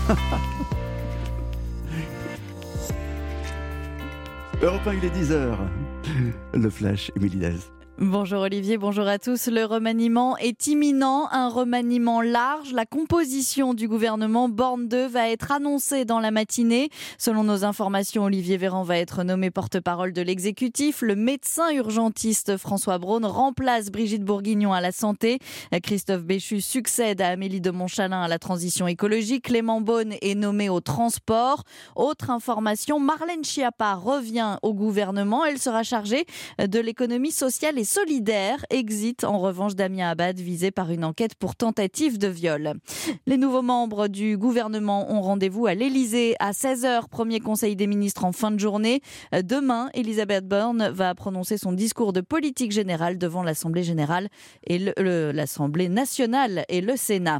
Europe 1, il est 10h. Le Flash, Émilie Dez. Bonjour Olivier, bonjour à tous. Le remaniement est imminent, un remaniement large. La composition du gouvernement Borne 2 va être annoncée dans la matinée. Selon nos informations, Olivier Véran va être nommé porte-parole de l'exécutif. Le médecin urgentiste François Braun remplace Brigitte Bourguignon à la santé. Christophe Béchu succède à Amélie de Montchalin à la transition écologique. Clément Beaune est nommé au transport. Autre information, Marlène Schiappa revient au gouvernement. Elle sera chargée de l'économie sociale et solidaire. Exit en revanche Damien Abad, visé par une enquête pour tentative de viol. Les nouveaux membres du gouvernement ont rendez-vous à l'Elysée à 16h. Premier conseil des ministres en fin de journée. Demain, Elisabeth Borne va prononcer son discours de politique générale devant l'Assemblée générale et l'Assemblée nationale et le Sénat.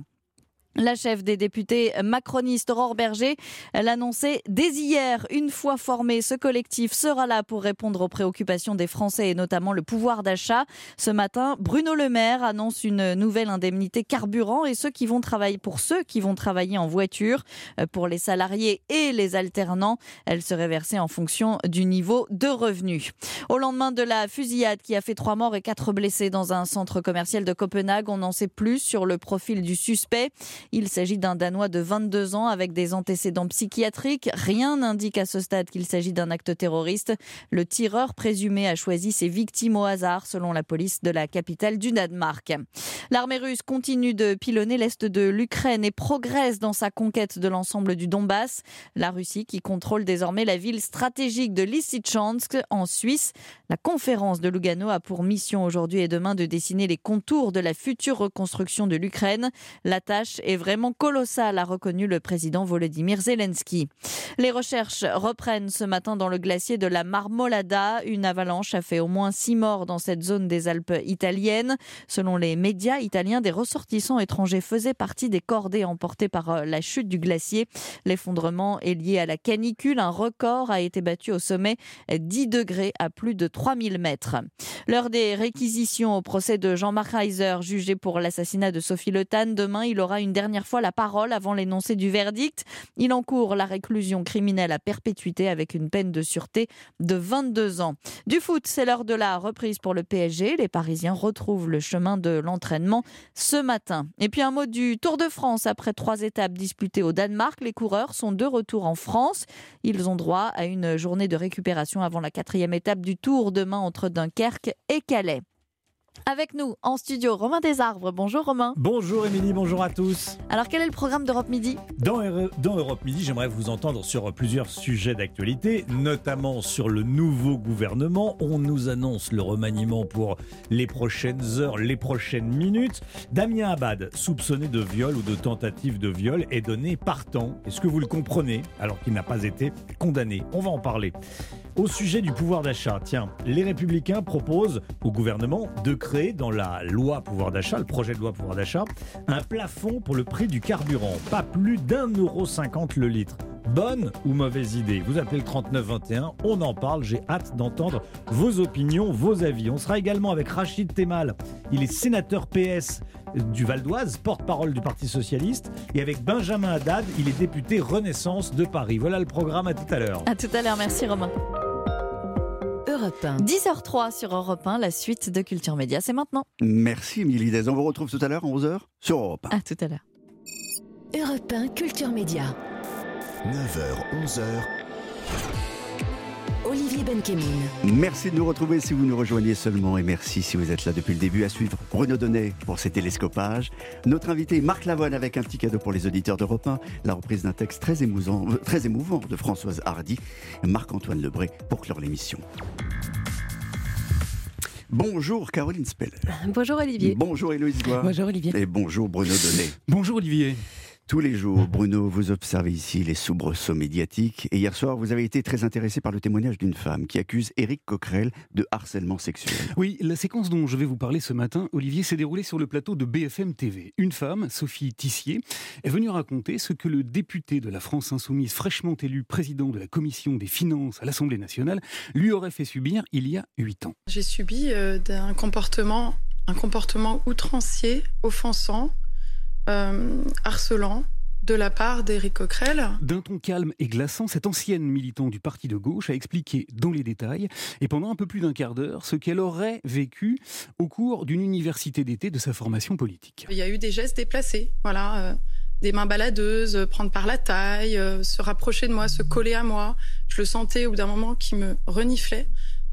La chef des députés macronistes, Aurore Berger, l'annonçait dès hier. Une fois formé, ce collectif sera là pour répondre aux préoccupations des Français et notamment le pouvoir d'achat. Ce matin, Bruno Le Maire annonce une nouvelle indemnité carburant et pour ceux qui vont travailler en voiture. Pour les salariés et les alternants, elle serait versée en fonction du niveau de revenus. Au lendemain de la fusillade qui a fait 3 morts et 4 blessés dans un centre commercial de Copenhague, on en sait plus sur le profil du suspect. Il s'agit d'un Danois de 22 ans avec des antécédents psychiatriques. Rien n'indique à ce stade qu'il s'agit d'un acte terroriste. Le tireur présumé a choisi ses victimes au hasard, selon la police de la capitale du Danemark. L'armée russe continue de pilonner l'est de l'Ukraine et progresse dans sa conquête de l'ensemble du Donbass. La Russie qui contrôle désormais la ville stratégique de Lysychansk en Suisse. La conférence de Lugano a pour mission aujourd'hui et demain de dessiner les contours de la future reconstruction de l'Ukraine. La tâche est vraiment colossal, a reconnu le président Volodymyr Zelensky. Les recherches reprennent ce matin dans le glacier de la Marmolada. Une avalanche a fait au moins 6 morts dans cette zone des Alpes italiennes. Selon les médias italiens, des ressortissants étrangers faisaient partie des cordées emportées par la chute du glacier. L'effondrement est lié à la canicule. Un record a été battu au sommet, 10 degrés à plus de 3000 mètres. L'heure des réquisitions au procès de Jean-Marc Reiser, jugé pour l'assassinat de Sophie Le Tan. Demain, il aura une dernière fois la parole avant l'énoncé du verdict. Il encourt la réclusion criminelle à perpétuité avec une peine de sûreté de 22 ans. Du foot, c'est l'heure de la reprise pour le PSG. Les Parisiens retrouvent le chemin de l'entraînement ce matin. Et puis un mot du Tour de France. Après 3 étapes disputées au Danemark, les coureurs sont de retour en France. Ils ont droit à une journée de récupération avant la 4e étape du Tour demain entre Dunkerque et Calais. Avec nous en studio, Romain Desarbres. Bonjour Romain. Bonjour Émilie, bonjour à tous. Alors quel est le programme d'Europe Midi ? Dans Europe Midi, j'aimerais vous entendre sur plusieurs sujets d'actualité, notamment sur le nouveau gouvernement. On nous annonce le remaniement pour les prochaines heures, les prochaines minutes. Damien Abad, soupçonné de viol ou de tentative de viol, est donné partant. Est-ce que vous le comprenez alors qu'il n'a pas été condamné ? On va en parler. Au sujet du pouvoir d'achat, les Républicains proposent au gouvernement de créer dans la loi pouvoir d'achat, le projet de loi pouvoir d'achat, un plafond pour le prix du carburant, pas plus d'1,50 € le litre. Bonne ou mauvaise idée ? Vous appelez le 3921, on en parle, j'ai hâte d'entendre vos opinions, vos avis. On sera également avec Rachid Temal, il est sénateur PS du Val d'Oise, porte-parole du Parti Socialiste, et avec Benjamin Haddad, il est député Renaissance de Paris. Voilà le programme, à tout à l'heure. À tout à l'heure, merci Romain. 10h03 sur Europe 1, la suite de Culture Média, c'est maintenant. Merci Émilie Dez. On vous retrouve tout à l'heure à 11h sur Europe 1. À tout à l'heure. Europe 1 Culture Média. 9h, 11h. Olivier Benkemoun. Merci de nous retrouver si vous nous rejoignez seulement et merci si vous êtes là depuis le début à suivre Bruno Donnet pour ses télescopages. Notre invité Marc Lavoine avec un petit cadeau pour les auditeurs d'Europe 1, la reprise d'un texte très émouvant de Françoise Hardy et Marc-Antoine Lebré pour clore l'émission. Bonjour Caroline Speller. Bonjour Olivier. Bonjour Héloïse Goua. Bonjour Olivier. Et bonjour Bruno Donnet. Bonjour Olivier. Tous les jours, Bruno, vous observez ici les soubresauts médiatiques. Et hier soir, vous avez été très intéressé par le témoignage d'une femme qui accuse Éric Coquerel de harcèlement sexuel. Oui, la séquence dont je vais vous parler ce matin, Olivier, s'est déroulée sur le plateau de BFM TV. Une femme, Sophie Tissier, est venue raconter ce que le député de la France Insoumise, fraîchement élu président de la commission des finances à l'Assemblée nationale, lui aurait fait subir il y a 8 ans. J'ai subi un comportement outrancier, offensant, harcelant, de la part d'Éric Coquerel. D'un ton calme et glaçant, cette ancienne militante du parti de gauche a expliqué dans les détails, et pendant un peu plus d'un quart d'heure, ce qu'elle aurait vécu au cours d'une université d'été de sa formation politique. Il y a eu des gestes déplacés, voilà, des mains baladeuses, prendre par la taille, se rapprocher de moi, se coller à moi. Je le sentais au bout d'un moment qui me reniflait.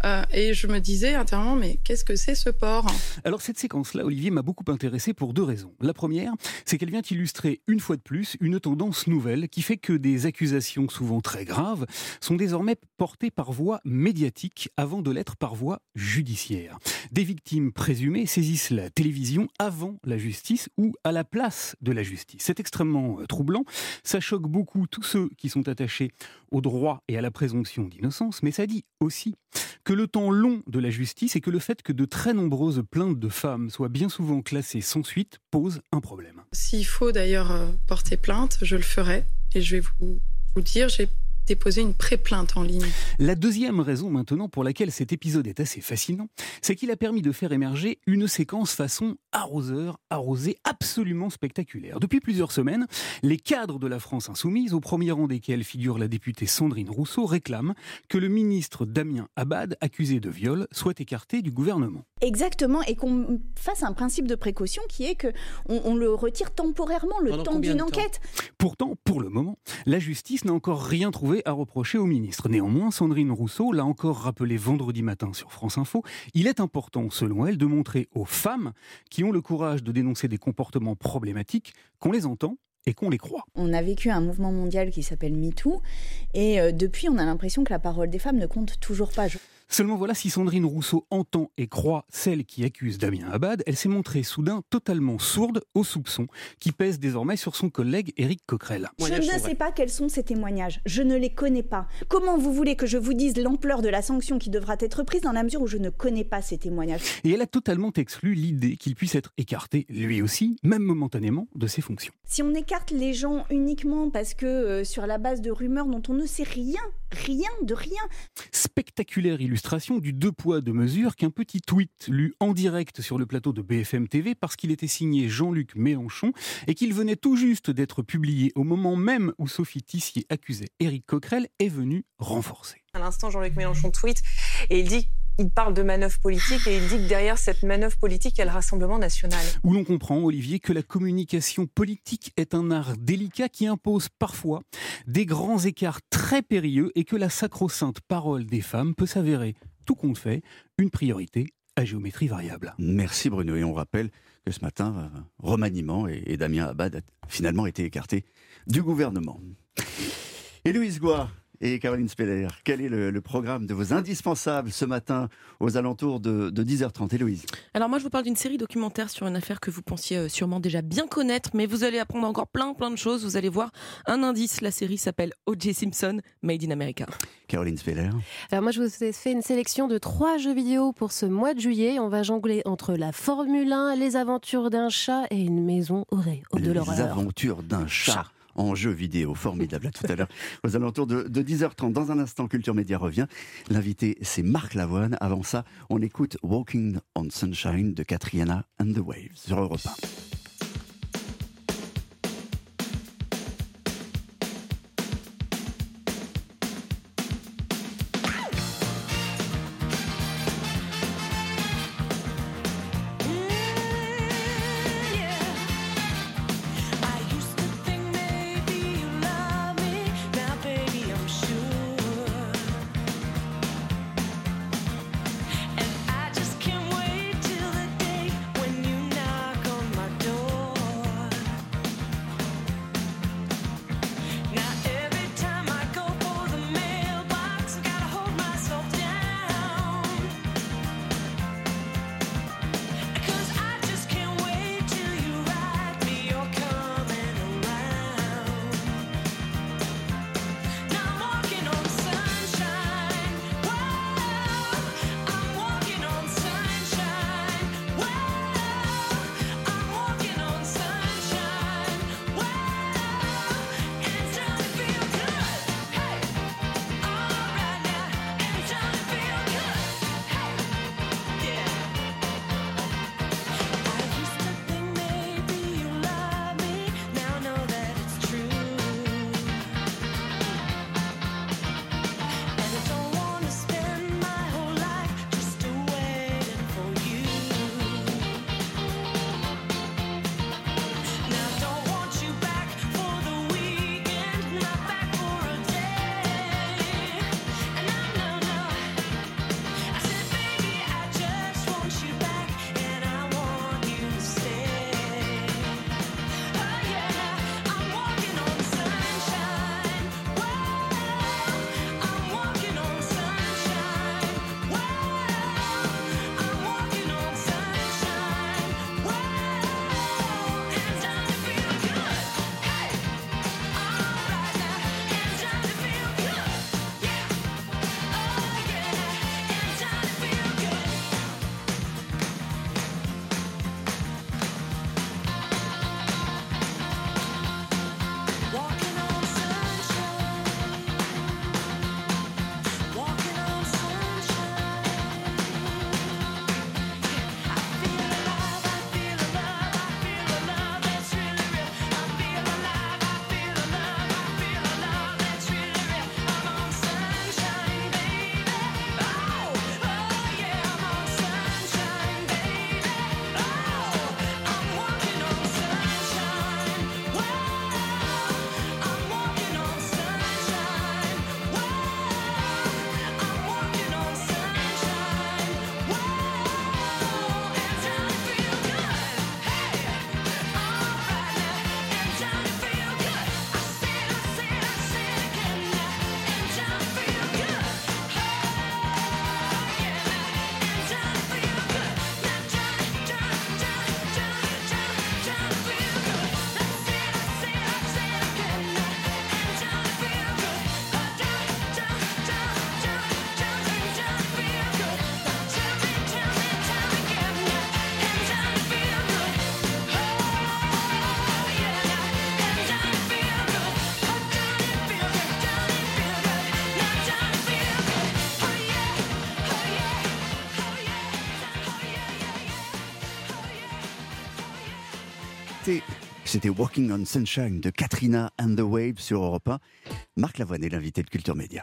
Et je me disais intérieurement, mais qu'est-ce que c'est ce porc ? Alors cette séquence-là, Olivier, m'a beaucoup intéressé pour 2 raisons. La première, c'est qu'elle vient illustrer une fois de plus une tendance nouvelle qui fait que des accusations souvent très graves sont désormais portées par voie médiatique avant de l'être par voie judiciaire. Des victimes présumées saisissent la télévision avant la justice ou à la place de la justice. C'est extrêmement troublant, ça choque beaucoup tous ceux qui sont attachés au droit et à la présomption d'innocence, mais ça dit aussi que le temps long de la justice et que le fait que de très nombreuses plaintes de femmes soient bien souvent classées sans suite pose un problème. S'il faut d'ailleurs porter plainte, je le ferai. Et je vais vous dire, j'ai déposer une pré-plainte en ligne. La deuxième raison maintenant pour laquelle cet épisode est assez fascinant, c'est qu'il a permis de faire émerger une séquence façon arroseur arrosé absolument spectaculaire. Depuis plusieurs semaines, les cadres de la France insoumise, au premier rang desquels figure la députée Sandrine Rousseau, réclament que le ministre Damien Abad, accusé de viol, soit écarté du gouvernement. Exactement, et qu'on fasse un principe de précaution qui est qu'on le retire temporairement, le temps d'une enquête. Pourtant, pour le moment, la justice n'a encore rien trouvé à reprocher au ministre. Néanmoins, Sandrine Rousseau l'a encore rappelé vendredi matin sur France Info, il est important, selon elle, de montrer aux femmes qui ont le courage de dénoncer des comportements problématiques qu'on les entend et qu'on les croit. On a vécu un mouvement mondial qui s'appelle MeToo, et depuis, on a l'impression que la parole des femmes ne compte toujours pas. Seulement voilà, si Sandrine Rousseau entend et croit celle qui accuse Damien Abad, elle s'est montrée soudain totalement sourde aux soupçons qui pèsent désormais sur son collègue Éric Coquerel. Je ne sais pas quels sont ces témoignages, je ne les connais pas. Comment vous voulez que je vous dise l'ampleur de la sanction qui devra être prise dans la mesure où je ne connais pas ces témoignages ? Et elle a totalement exclu l'idée qu'il puisse être écarté, lui aussi, même momentanément, de ses fonctions. Si on écarte les gens uniquement parce que sur la base de rumeurs dont on ne sait rien de rien. Spectaculaire illustration du 2 poids 2 mesures qu'un petit tweet lu en direct sur le plateau de BFM TV parce qu'il était signé Jean-Luc Mélenchon et qu'il venait tout juste d'être publié au moment même où Sophie Tissier accusait Éric Coquerel est venu renforcer. À l'instant, Jean-Luc Mélenchon tweet et il parle de manœuvre politique et il dit que derrière cette manœuvre politique, il y a le Rassemblement national. Où l'on comprend, Olivier, que la communication politique est un art délicat qui impose parfois des grands écarts très périlleux et que la sacro-sainte parole des femmes peut s'avérer, tout compte fait, une priorité à géométrie variable. Merci Bruno. Et on rappelle que ce matin, remaniement et Damien Abad a finalement été écarté du gouvernement. Et Louise Goua et Caroline Speller, quel est le programme de vos indispensables ce matin aux alentours de 10h30 ? Héloïse. Alors moi je vous parle d'une série documentaire sur une affaire que vous pensiez sûrement déjà bien connaître, mais vous allez apprendre encore plein de choses, vous allez voir un indice, la série s'appelle O.J. Simpson, Made in America. Caroline Speller. Alors moi je vous ai fait une sélection de 3 jeux vidéo pour ce mois de juillet, on va jongler entre la Formule 1, les aventures d'un chat et une maison de l'horreur. Les aventures d'un chat. En jeu vidéo, formidable. À tout à l'heure, aux alentours de 10h30. Dans un instant, Culture Média revient. L'invité, c'est Marc Lavoine. Avant ça, on écoute Walking on Sunshine de Katriana and the Waves sur Europe 1. And I just can't wait till the day when you knock on my door. C'était Walking on Sunshine de Katrina and the Waves sur Europe 1. Marc Lavoine est l'invité de Culture Média.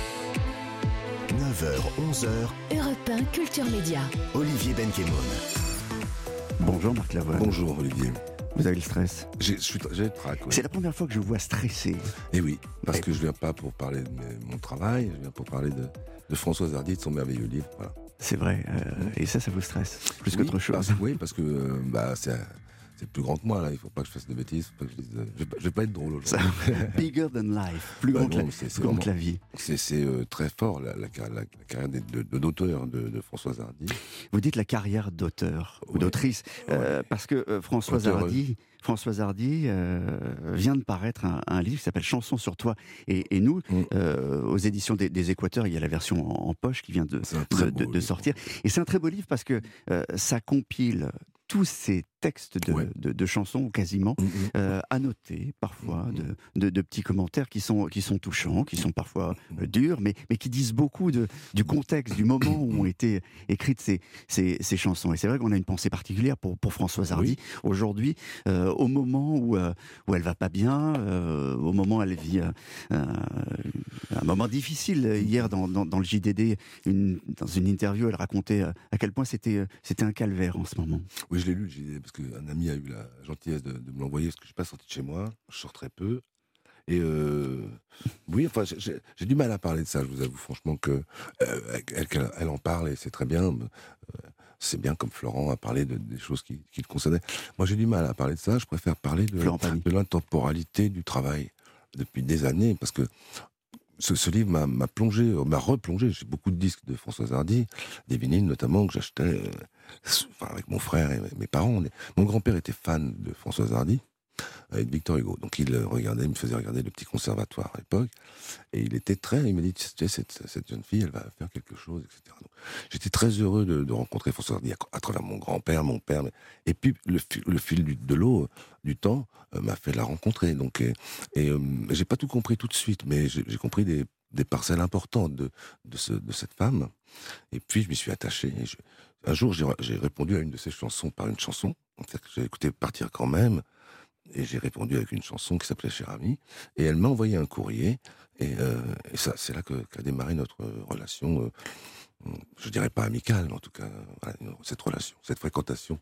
9h, 11h, Europe 1 Culture Média. Olivier Benkemoun. Bonjour Marc Lavoine. Bonjour Olivier. Vous avez le stress? J'ai le trac. Oui. C'est la première fois que je vous vois stressé. Et oui, parce que je viens pas pour parler de mon travail, je viens pour parler de Françoise Hardy et de son merveilleux livre. Voilà. C'est vrai, et ça vous stresse plus qu'autre chose. Parce que c'est plus grand que moi, là. Il ne faut pas que je fasse de bêtises. Je ne vais pas être drôle aujourd'hui. Bigger than life, plus grand que la vie. C'est très fort, la carrière d'auteur de Françoise Hardy. Vous dites la carrière d'auteur ou d'autrice, parce que Françoise Hardy vient de paraître un livre qui s'appelle Chansons sur toi et nous, aux éditions des Équateurs. Il y a la version en poche qui vient de sortir. Et c'est un très beau livre parce que ça compile tous ces textes de chansons, quasiment, annotés parfois, de petits commentaires qui sont touchants, qui sont parfois durs, mais qui disent beaucoup du contexte, du moment où ont été écrites ces chansons. Et c'est vrai qu'on a une pensée particulière pour Françoise Hardy, aujourd'hui, au moment où elle va pas bien, au moment où elle vit un moment difficile. Hier, dans le JDD, dans une interview, elle racontait à quel point c'était un calvaire en ce moment. Oui, je l'ai lu, le JDD, parce qu'un ami a eu la gentillesse de me l'envoyer, parce que je ne suis pas sorti de chez moi, je sors très peu. Et oui, enfin, j'ai du mal à parler de ça, je vous avoue franchement qu'elle en parle, et c'est très bien. C'est bien comme Florent a parlé des choses qui le concernaient. Moi, j'ai du mal à parler de ça, je préfère parler de l'intemporalité du travail depuis des années, parce que ce livre m'a replongé. J'ai beaucoup de disques de Françoise Hardy, des vinyles notamment que j'achetais avec mon frère et mes parents. Mon grand-père était fan de Françoise Hardy, avec Victor Hugo. Donc il me faisait regarder le petit conservatoire à l'époque. Et il m'a dit, tu sais, cette jeune fille, elle va faire quelque chose, etc. Donc, j'étais très heureux de rencontrer Françoise Hardy à travers mon grand-père, mon père. Et puis le fil de l'eau, du temps, m'a fait la rencontrer. Donc, j'ai pas tout compris tout de suite, mais j'ai compris des parcelles importantes de cette femme. Et puis je m'y suis attaché. Un jour, j'ai répondu à une de ses chansons par une chanson. J'ai écouté Partir quand même. Et j'ai répondu avec une chanson qui s'appelait Cher Ami. Et elle m'a envoyé un courrier. Et ça, c'est là qu'a démarré notre relation, je dirais pas amicale, mais en tout cas, voilà, cette relation, cette fréquentation.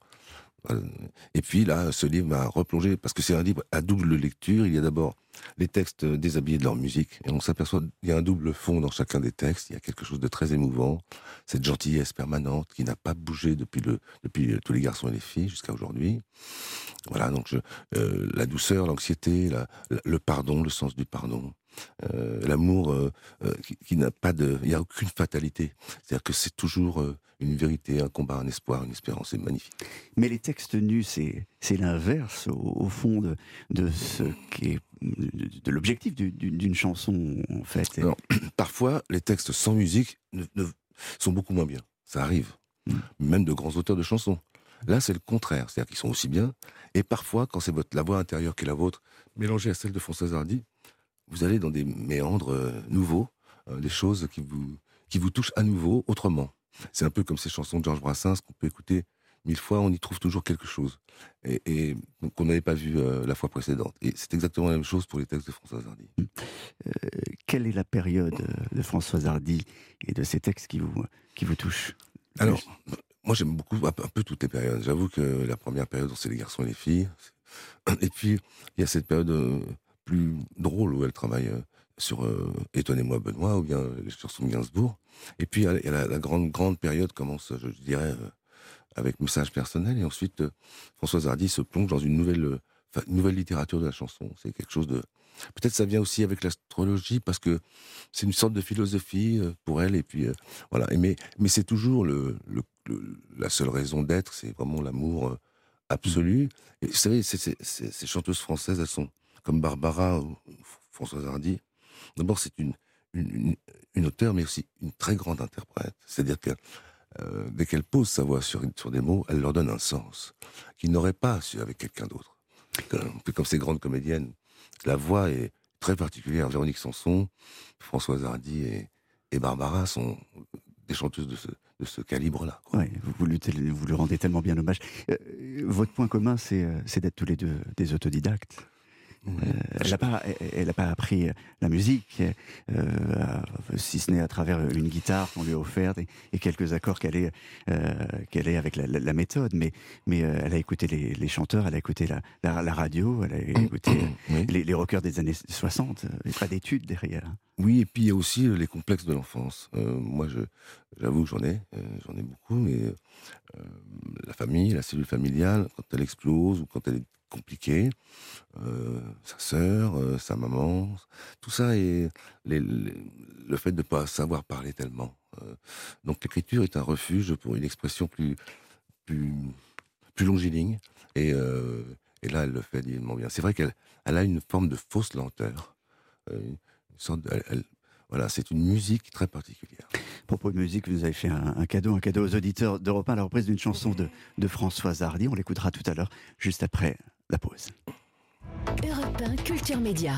Et puis là, ce livre m'a replongé, parce que c'est un livre à double lecture. Il y a d'abord les textes déshabillés de leur musique, et on s'aperçoit qu'il y a un double fond dans chacun des textes. Il y a quelque chose de très émouvant, cette gentillesse permanente qui n'a pas bougé depuis tous les garçons et les filles jusqu'à aujourd'hui. Voilà, donc la douceur, l'anxiété, le pardon, le sens du pardon. L'amour qui n'a pas il n'y a aucune fatalité. C'est-à-dire que c'est toujours une vérité, un combat, un espoir, une espérance. C'est magnifique. Mais les textes nus, c'est l'inverse, au fond, de ce qui est de l'objectif d'une chanson, en fait. Alors, parfois, les textes sans musique sont beaucoup moins bien. Ça arrive. Même de grands auteurs de chansons. Là, c'est le contraire. C'est-à-dire qu'ils sont aussi bien. Et parfois, quand c'est la voix intérieure qui est la vôtre, mélangée à celle de Françoise Hardy, vous allez dans des méandres nouveaux, des choses qui vous touchent à nouveau, autrement. C'est un peu comme ces chansons de Georges Brassens qu'on peut écouter 1000 fois, on y trouve toujours quelque chose, et qu'on n'avait pas vu la fois précédente. Et c'est exactement la même chose pour les textes de Françoise Hardy. Quelle est la période de Françoise Hardy et de ces textes qui vous touchent? Alors, moi j'aime beaucoup un peu toutes les périodes. J'avoue que la première période, c'est les garçons et les filles. Et puis, il y a cette période plus drôle où elle travaille sur Étonnez-moi Benoît, ou bien les chansons de Gainsbourg. Et puis il y a la grande période commence, je dirais, avec Message personnel, et ensuite Françoise Hardy se plonge dans une nouvelle littérature de la chanson. C'est quelque chose de... Peut-être ça vient aussi avec l'astrologie, parce que c'est une sorte de philosophie pour elle, et puis voilà. Mais c'est toujours la seule raison d'être, c'est vraiment l'amour absolu. Et vous savez, ces chanteuses françaises, elles sont comme Barbara ou Françoise Hardy. D'abord, c'est une auteure, mais aussi une très grande interprète. C'est-à-dire que dès qu'elle pose sa voix sur des mots, elle leur donne un sens qu'ils n'auraient pas su avec quelqu'un d'autre. Un peu comme ces grandes comédiennes. La voix est très particulière. Véronique Sanson, Françoise Hardy et Barbara sont des chanteuses de ce calibre-là. Ouais, vous lui rendez tellement bien hommage. Votre point commun, c'est d'être tous les deux des autodidactes. Elle n'a pas appris la musique, si ce n'est à travers une guitare qu'on lui a offerte et quelques accords qu'elle est avec la méthode. Mais elle a écouté les chanteurs, elle a écouté la radio, elle a écouté les rockers des années 60. Il n'y a pas d'études derrière. Oui, et puis il y a aussi les complexes de l'enfance. Moi, j'avoue que j'en ai beaucoup, mais la famille, la cellule familiale, quand elle explose ou quand elle est compliquée, sa sœur, sa maman, tout ça, et le fait de ne pas savoir parler tellement. Donc l'écriture est un refuge pour une expression plus longiligne, et là elle le fait divinement bien. C'est vrai qu'elle a une forme de fausse lenteur, une sorte voilà, c'est une musique très particulière. À propos de musique, vous avez fait un cadeau aux auditeurs d'Europe 1, la reprise d'une chanson de Françoise Hardy. On l'écoutera tout à l'heure, juste après la pause. Europe 1 Culture Média.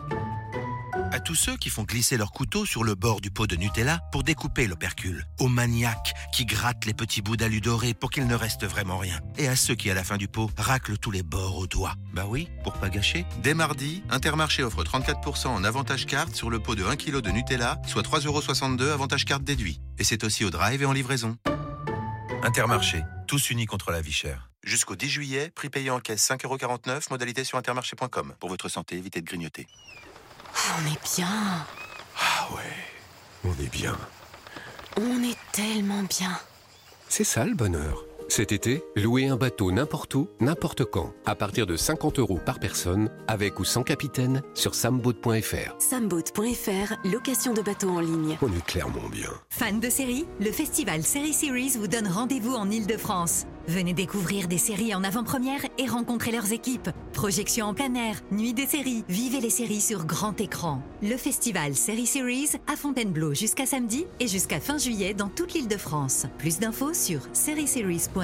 À tous ceux qui font glisser leur couteau sur le bord du pot de Nutella pour découper l'opercule, aux maniaques qui grattent les petits bouts d'alu doré pour qu'il ne reste vraiment rien, et à ceux qui à la fin du pot raclent tous les bords au doigt. Bah oui, pour pas gâcher. Dès mardi, Intermarché offre 34% en avantage carte sur le pot de 1 kg de Nutella, soit 3,62 € avantage carte déduit. Et c'est aussi au drive et en livraison. Intermarché, tous unis contre la vie chère. Jusqu'au 10 juillet, prix payé en caisse 5,49 €, modalité sur intermarché.com. Pour votre santé, évitez de grignoter. On est bien. Ah ouais, on est bien. On est tellement bien. C'est ça le bonheur. Cet été, louez un bateau n'importe où, n'importe quand, à partir de 50 € par personne, avec ou sans capitaine, sur samboat.fr. Samboat.fr, location de bateaux en ligne. On est clairement bien. Fans de séries, le festival Série Series vous donne rendez-vous en Ile-de-France. Venez découvrir des séries en avant-première et rencontrer leurs équipes. Projections en plein air, nuit des séries, vivez les séries sur grand écran. Le festival Série Series à Fontainebleau jusqu'à samedi et jusqu'à fin juillet dans toute l'Île-de-France. Plus d'infos sur serieseries.fr.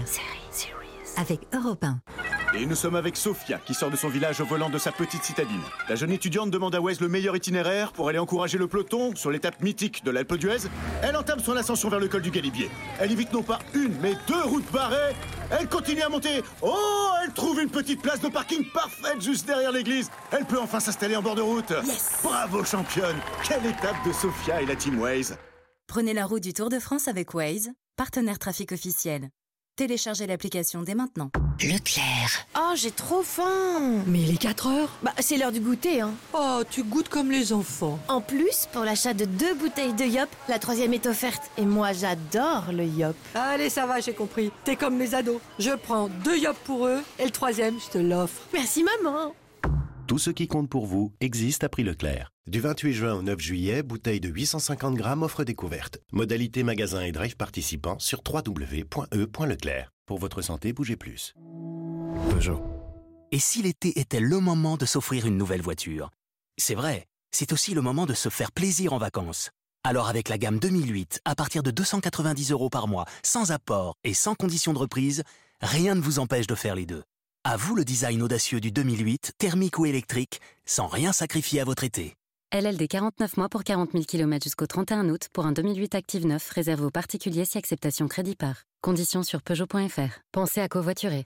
Avec Europe 1. Et nous sommes avec Sophia, qui sort de son village au volant de sa petite citadine. La jeune étudiante demande à Waze le meilleur itinéraire pour aller encourager le peloton sur l'étape mythique de l'Alpe d'Huez. Elle entame son ascension vers le col du Galibier. Elle évite non pas une, mais 2 routes barrées. Elle continue à monter. Oh, elle trouve une petite place de parking parfaite juste derrière l'église. Elle peut enfin s'installer en bord de route. Yes. Bravo championne. Quelle étape de Sophia et la team Waze. Prenez la route du Tour de France avec Waze, partenaire trafic officiel. Téléchargez l'application dès maintenant. Leclerc. Oh, j'ai trop faim. Mais il est 4 heures. Bah, c'est l'heure du goûter, hein. Oh, tu goûtes comme les enfants. En plus, pour l'achat de 2 bouteilles de Yop, la 3e est offerte. Et moi, j'adore le Yop. Allez, ça va, j'ai compris. T'es comme mes ados. Je prends 2 Yop pour eux et le 3e, je te l'offre. Merci, maman. Tout ce qui compte pour vous existe à prix Leclerc. Du 28 juin au 9 juillet, bouteille de 850 grammes offre découverte. Modalité magasin et drive participants sur www.e.leclerc. Pour votre santé, bougez plus. Peugeot. Et si l'été était le moment de s'offrir une nouvelle voiture? C'est vrai, c'est aussi le moment de se faire plaisir en vacances. Alors avec la gamme 2008, à partir de 290 € par mois, sans apport et sans condition de reprise, rien ne vous empêche de faire les deux. À vous le design audacieux du 2008, thermique ou électrique, sans rien sacrifier à votre été. LLD 49 mois pour 40 000 km jusqu'au 31 août pour un 2008 Active 9 réservé aux particuliers si acceptation crédit par. Conditions sur Peugeot.fr. Pensez à covoiturer.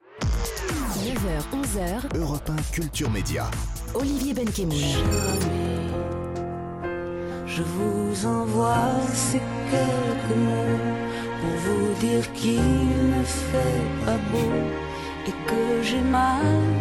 9h, 11h. Europe 1 Culture Média. Olivier Benkemoun. Je vous envoie ces quelques mots pour vous dire qu'il ne fait pas beau et que j'ai mal,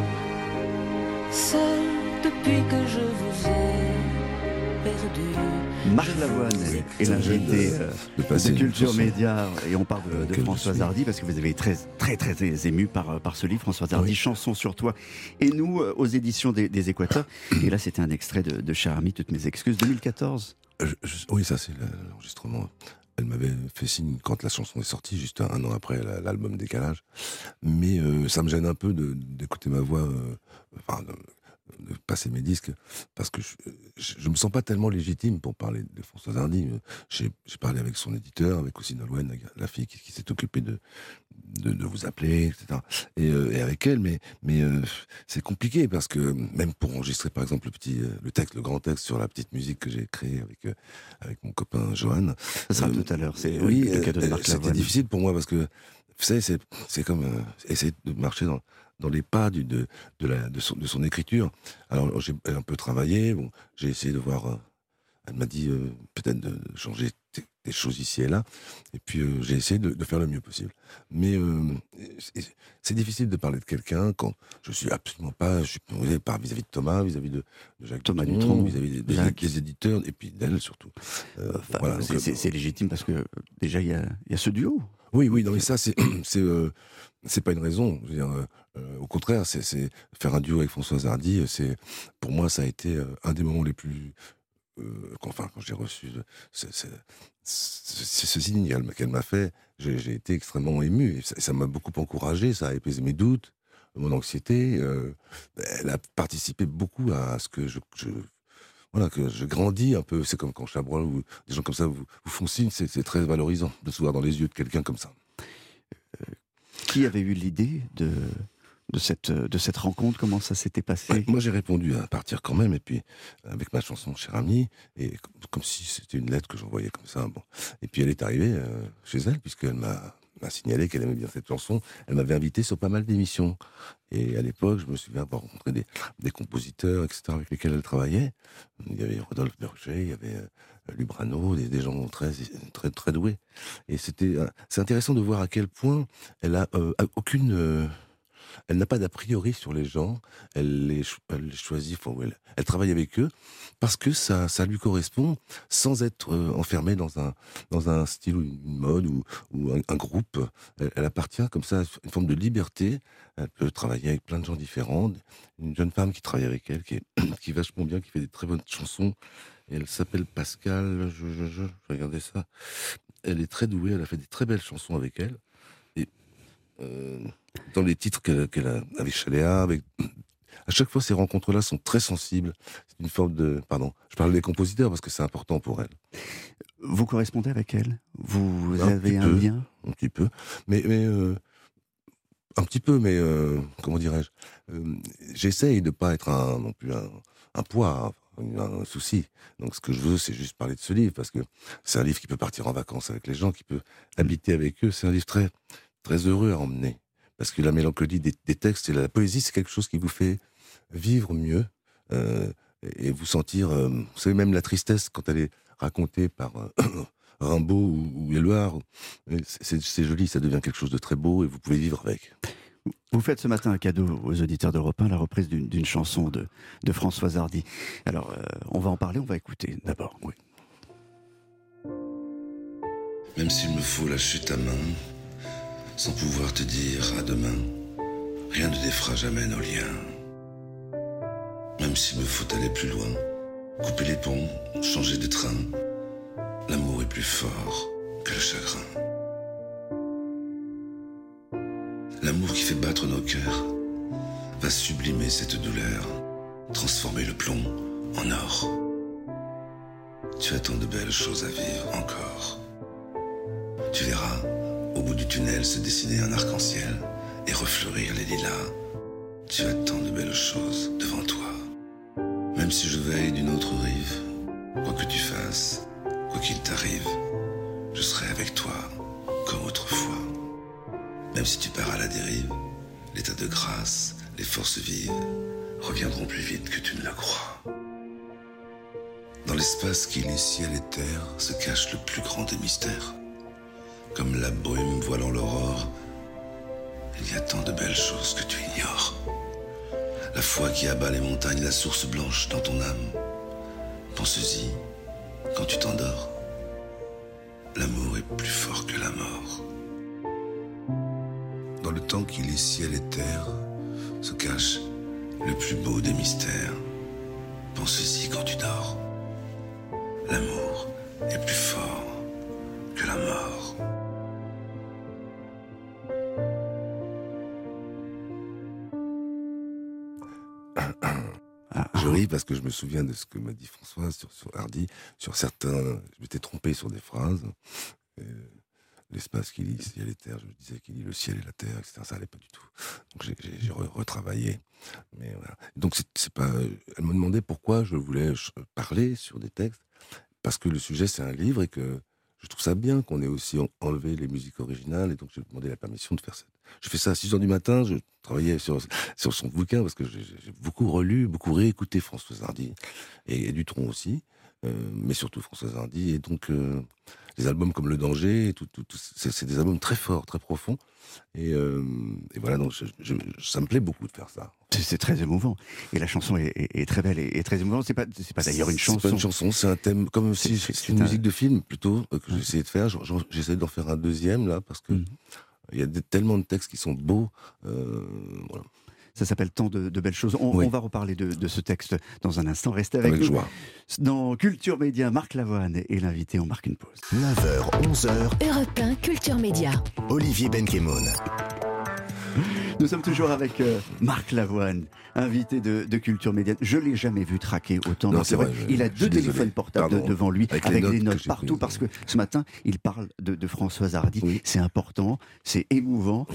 seul depuis que je vous ai perdu. Marc Lavoine est l'invité de Culture Média et on parle de Françoise Hardy parce que vous avez été très ému par ce livre, Françoise Hardy, Chanson sur toi. Et nous, aux éditions des Équateurs, et là c'était un extrait de Cher ami, toutes mes excuses, 2014. Oui, ça c'est l'enregistrement. Elle m'avait fait signe quand la chanson est sortie, juste un an après l'album Décalage. Mais ça me gêne un peu d'écouter ma voix passer mes disques, parce que je me sens pas tellement légitime pour parler de Françoise Hardy. J'ai parlé avec son éditeur, avec aussi Nolwenn, la fille qui s'est occupée de vous appeler, etc. Et avec elle, mais c'est compliqué, parce que même pour enregistrer, par exemple, le grand texte sur la petite musique que j'ai créée avec mon copain Johan. Ça sera tout à l'heure, c'est oui, le cadeau de Marc Lavoine. C'était difficile pour moi, parce que, vous savez, c'est comme essayer de marcher dans les pas de son écriture. Alors j'ai un peu travaillé, bon, j'ai essayé de voir, elle m'a dit peut-être de changer des choses ici et là, et puis j'ai essayé de faire le mieux possible. Mais c'est difficile de parler de quelqu'un quand je suis absolument pas, vis-à-vis de Thomas, vis-à-vis de Jacques Dutronc, vis-à-vis des éditeurs, et puis d'elle surtout. Voilà, c'est légitime, parce que déjà il y a ce duo. Oui, non, mais ça, c'est pas une raison. Je veux dire, au contraire, c'est faire un duo avec Françoise Hardy. Pour moi, ça a été un des moments les plus. Quand j'ai reçu ce signe qu'elle m'a fait, j'ai été extrêmement ému. Et ça m'a beaucoup encouragé. Ça a apaisé mes doutes, mon anxiété. Elle a participé beaucoup à ce que que je grandis un peu. C'est comme quand Chabrol ou des gens comme ça vous font signe, c'est très valorisant de se voir dans les yeux de quelqu'un comme ça. Qui avait eu l'idée de cette rencontre? Comment ça s'était passé? Moi, j'ai répondu à partir quand même, et puis avec ma chanson Cher Ami, et comme si c'était une lettre que j'envoyais comme ça. Bon. Et puis elle est arrivée chez elle, puisqu'elle m'a signalé qu'elle aimait bien cette chanson. Elle m'avait invité sur pas mal d'émissions. Et à l'époque, je me souviens avoir rencontré des compositeurs, etc., avec lesquels elle travaillait. Il y avait Rodolphe Berger, il y avait Lubrano, des gens très, très, très doués. Et c'est intéressant de voir à quel point elle a elle n'a pas d'a priori sur les gens. Elle les choisit, elle travaille avec eux parce que ça lui correspond, sans être enfermée dans un style ou une mode ou un groupe. Elle appartient comme ça à une forme de liberté. Elle peut travailler avec plein de gens différents. Une jeune femme qui travaille avec elle, qui est vachement bien, qui fait des très bonnes chansons. Et elle s'appelle Pascal. Je regardais ça. Elle est très douée. Elle a fait des très belles chansons avec elle. Et dans les titres qu'elle a avec Chaléa, à chaque fois, ces rencontres-là sont très sensibles. C'est une forme de... Pardon, je parle des compositeurs parce que c'est important pour elle. Vous correspondez avec elle? Vous avez un lien? Un petit peu. Mais un petit peu, mais comment dirais-je, j'essaye de ne pas être non plus un poids, un souci. Donc ce que je veux, c'est juste parler de ce livre, parce que c'est un livre qui peut partir en vacances avec les gens, qui peut habiter avec eux. C'est un livre très, très heureux à emmener. Parce que la mélancolie des textes et la poésie, c'est quelque chose qui vous fait vivre mieux et vous sentir... vous savez, même la tristesse, quand elle est racontée par Rimbaud ou Éluard, c'est joli, ça devient quelque chose de très beau et vous pouvez vivre avec. Vous faites ce matin un cadeau aux auditeurs d'Europe 1, la reprise d'une chanson de Françoise Hardy. Alors, on va en parler, on va écouter d'abord. Oui. Même s'il me faut lâcher ta main, sans pouvoir te dire à demain, rien ne défera jamais nos liens. Même s'il me faut aller plus loin, couper les ponts, changer de train, l'amour est plus fort que le chagrin. L'amour qui fait battre nos cœurs va sublimer cette douleur, transformer le plomb en or. Tu as tant de belles choses à vivre encore. Tu verras au bout du tunnel se dessiner un arc-en-ciel et refleurir les lilas. Tu as tant de belles choses devant toi. Même si je veille d'une autre rive, quoi que tu fasses, quoi qu'il t'arrive, je serai avec toi comme autrefois. Même si tu pars à la dérive, l'état de grâce, les forces vives reviendront plus vite que tu ne le crois. Dans l'espace qui lie ciel et terre se cache le plus grand des mystères. Comme la brume voilant l'aurore, il y a tant de belles choses que tu ignores. La foi qui abat les montagnes, la source blanche dans ton âme. Pense-y quand tu t'endors. L'amour est plus fort que la mort. Dans le temps qui lie ciel et terre se cache le plus beau des mystères. Pense-y quand tu dors. L'amour est plus fort que la mort. parce que je me souviens de ce que m'a dit Françoise sur Hardy, sur certains... Je m'étais trompé sur des phrases. L'espace qui lit, le ciel et terre, je me disais qu'il lit le ciel et la terre, etc. Ça allait pas du tout. Donc j'ai retravaillé. Mais voilà. Donc c'est pas... Elle me demandait pourquoi je voulais parler sur des textes, parce que le sujet c'est un livre et que je trouve ça bien qu'on ait aussi enlevé les musiques originales, et donc j'ai demandé la permission de faire ça. Je fais ça à 6h du matin, je travaillais sur son bouquin, parce que j'ai beaucoup relu, beaucoup réécouté Françoise Hardy, et Dutronc aussi, mais surtout Françoise Hardy, et donc les albums comme Le Danger, c'est des albums très forts, très profonds, et voilà, donc ça me plaît beaucoup de faire ça. C'est très émouvant, et la chanson est très belle et très émouvante. C'est pas d'ailleurs une chanson. C'est pas une chanson, c'est un thème, comme si c'est une musique de film plutôt, que j'ai essayé de faire. J'essaie d'en faire un deuxième, là, parce que il y a tellement de textes qui sont beaux, voilà. Ça s'appelle Tant de belles choses. On va reparler de ce texte dans un instant. Restez avec nous. Joie. Dans Culture Média, Marc Lavoine est l'invité. On marque une pause. 9h, 11h. Europe 1, Culture Média. Olivier Benkemoun. Nous sommes toujours avec Marc Lavoine, invité de Culture Média. Je ne l'ai jamais vu traquer autant. Non, c'est vrai. Il a 2 téléphones portables devant lui, avec des notes partout, prises, parce que ce matin, il parle de Françoise Hardy. Oui. C'est important, c'est émouvant.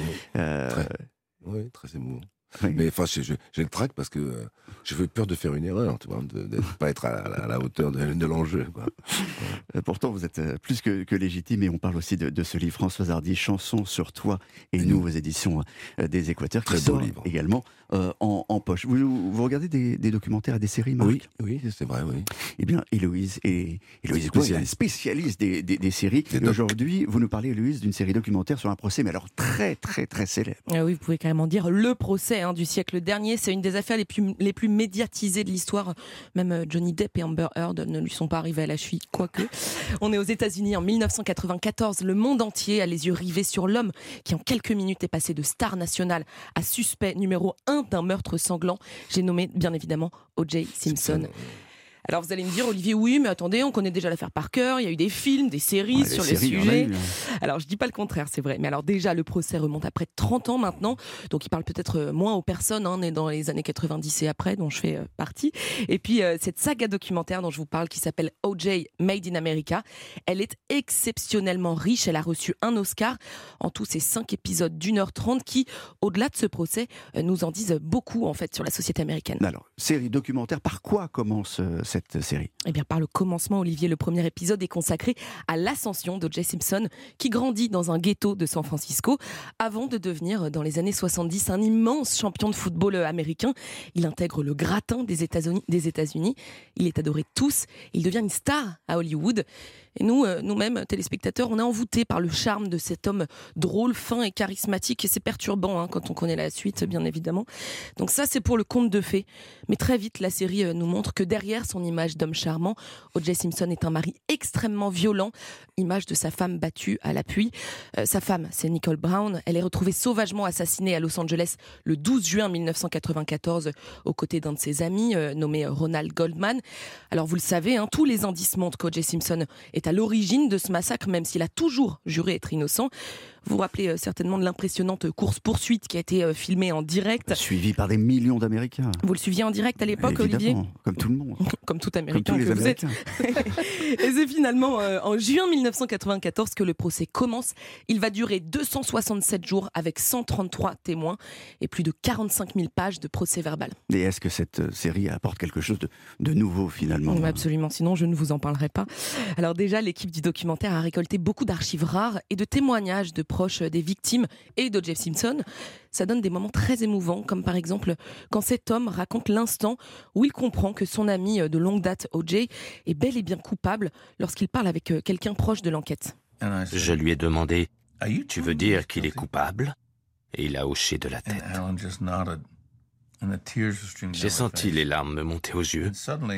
Oui, très émouvant. Oui. Mais enfin, j'ai le trac parce que j'ai eu peur de faire une erreur, tu vois, de ne pas être à la hauteur de l'enjeu. Pourtant, vous êtes plus que légitime, et on parle aussi de ce livre, Françoise Hardy, Chansons sur toi et nous, aux éditions des Équateurs, qui sort également en poche. Vous regardez des documentaires et des séries, Marc ? Oui, c'est vrai, oui. Eh bien, Héloïse est spécialiste des séries. Et aujourd'hui, vous nous parlez, Héloïse, d'une série documentaire sur un procès, mais alors très, très, très célèbre. Ah oui, vous pouvez carrément dire le procès du siècle dernier. C'est une des affaires les plus médiatisées de l'histoire. Même Johnny Depp et Amber Heard ne lui sont pas arrivés à la cheville, quoique. On est aux États-Unis en 1994. Le monde entier a les yeux rivés sur l'homme qui, en quelques minutes, est passé de star nationale à suspect numéro 1 d'un meurtre sanglant. J'ai nommé, bien évidemment, O.J. Simpson. Alors vous allez me dire, Olivier, oui, mais attendez, on connaît déjà l'affaire par cœur, il y a eu des films, des séries sur les sujets. Alors je dis pas le contraire, c'est vrai. Mais alors déjà, le procès remonte à près de 30 ans maintenant, donc il parle peut-être moins aux personnes, nées dans les années 90 et après, dont je fais partie. Et puis cette saga documentaire dont je vous parle, qui s'appelle O.J. Made in America, elle est exceptionnellement riche, elle a reçu un Oscar. En tout, ces 5 épisodes d'1h30 qui, au-delà de ce procès, nous en disent beaucoup en fait sur la société américaine. Alors, série documentaire, par quoi commence cette série ? Eh bien, par le commencement, Olivier. Le premier épisode est consacré à l'ascension d'O.J. Simpson, qui grandit dans un ghetto de San Francisco, avant de devenir, dans les années 70, un immense champion de football américain. Il intègre le gratin des États-Unis. Il est adoré de tous. Il devient une star à Hollywood. Et nous-mêmes, téléspectateurs, on est envoûtés par le charme de cet homme drôle, fin et charismatique. Et c'est perturbant quand on connaît la suite, bien évidemment. Donc ça, c'est pour le conte de fées. Mais très vite, la série nous montre que derrière son image d'homme charmant, O.J. Simpson est un mari extrêmement violent. Image de sa femme battue à l'appui. Sa femme, c'est Nicole Brown. Elle est retrouvée sauvagement assassinée à Los Angeles le 12 juin 1994 aux côtés d'un de ses amis, nommé Ronald Goldman. Alors vous le savez, tous les indices montrent qu'O.J. Simpson est à l'origine de ce massacre, même s'il a toujours juré être innocent. Vous vous rappelez certainement de l'impressionnante course-poursuite qui a été filmée en direct. Suivie par des millions d'Américains. Vous le suiviez en direct à l'époque, Olivier ? Comme tout le monde. Comme tout Américain que vous êtes. Et c'est finalement en juin 1994 que le procès commence. Il va durer 267 jours avec 133 témoins et plus de 45 000 pages de procès verbal. Et est-ce que cette série apporte quelque chose de nouveau finalement ? Absolument, sinon je ne vous en parlerai pas. Alors déjà, l'équipe du documentaire a récolté beaucoup d'archives rares et de témoignages de proches des victimes et d'O.J. Simpson. Ça donne des moments très émouvants, comme par exemple quand cet homme raconte l'instant où il comprend que son ami de longue date, O.J., est bel et bien coupable lorsqu'il parle avec quelqu'un proche de l'enquête. Je lui ai demandé « Tu veux dire qu'il est coupable ?» Et il a hoché de la tête. J'ai senti les larmes me monter aux yeux.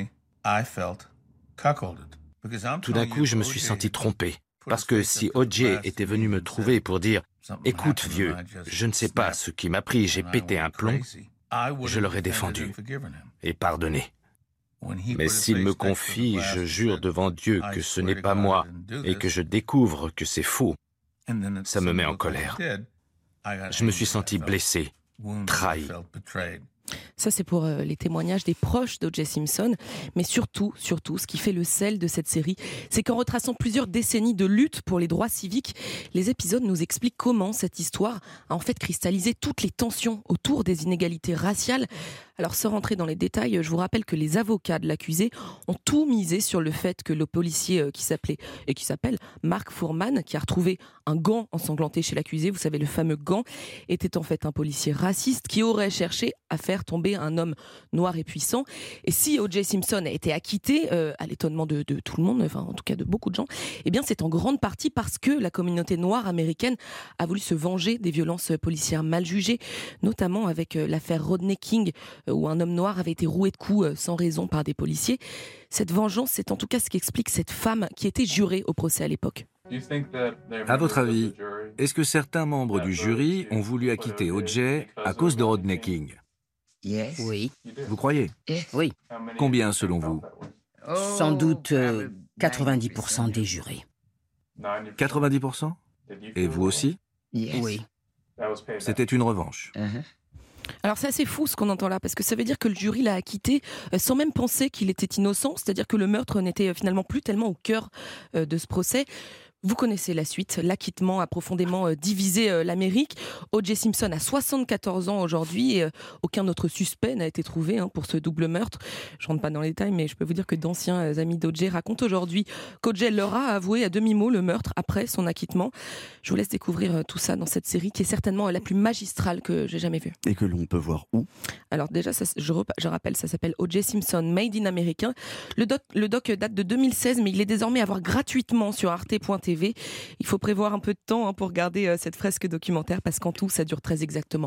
Tout d'un coup, je me suis senti trompé. Parce que si O.J. était venu me trouver pour dire « Écoute, vieux, je ne sais pas ce qui m'a pris, j'ai pété un plomb », je l'aurais défendu et pardonné. Mais s'il me confie, je jure devant Dieu que ce n'est pas moi et que je découvre que c'est faux, ça me met en colère. Je me suis senti blessé, trahi. Ça, c'est pour les témoignages des proches d'O.J. Simpson. Mais surtout, ce qui fait le sel de cette série, c'est qu'en retraçant plusieurs décennies de lutte pour les droits civiques, les épisodes nous expliquent comment cette histoire a en fait cristallisé toutes les tensions autour des inégalités raciales. Alors, sans rentrer dans les détails, je vous rappelle que les avocats de l'accusé ont tout misé sur le fait que le policier qui s'appelle Mark Fuhrman, qui a retrouvé un gant ensanglanté chez l'accusé, vous savez, le fameux gant, était en fait un policier raciste qui aurait cherché à faire tomber un homme noir et puissant. Et si O.J. Simpson a été acquitté, à l'étonnement de tout le monde, enfin en tout cas de beaucoup de gens, eh bien c'est en grande partie parce que la communauté noire américaine a voulu se venger des violences policières mal jugées, notamment avec l'affaire Rodney King, où un homme noir avait été roué de coups sans raison par des policiers. Cette vengeance, c'est en tout cas ce qu'explique cette femme qui était jurée au procès à l'époque. À votre avis, est-ce que certains membres du jury ont voulu acquitter O.J. à cause de Rodney King ? Oui. Vous croyez ? Oui. Combien selon vous ? Sans doute 90% des jurés. 90% ? Et vous aussi ? Oui. C'était une revanche. Alors c'est assez fou ce qu'on entend là, parce que ça veut dire que le jury l'a acquitté sans même penser qu'il était innocent, c'est-à-dire que le meurtre n'était finalement plus tellement au cœur de ce procès. Vous connaissez la suite. L'acquittement a profondément divisé l'Amérique. O.J. Simpson a 74 ans aujourd'hui et aucun autre suspect n'a été trouvé pour ce double meurtre. Je rentre pas dans les détails, mais je peux vous dire que d'anciens amis d'O.J. racontent aujourd'hui qu'O.J. leur a avoué à demi-mot le meurtre après son acquittement. Je vous laisse découvrir tout ça dans cette série qui est certainement la plus magistrale que j'ai jamais vue. Et que l'on peut voir où ? Alors déjà, je rappelle, ça s'appelle O.J. Simpson Made in America. Le doc date de 2016, mais il est désormais à voir gratuitement sur arte.tv. Il faut prévoir un peu de temps pour regarder cette fresque documentaire parce qu'en tout, ça dure très exactement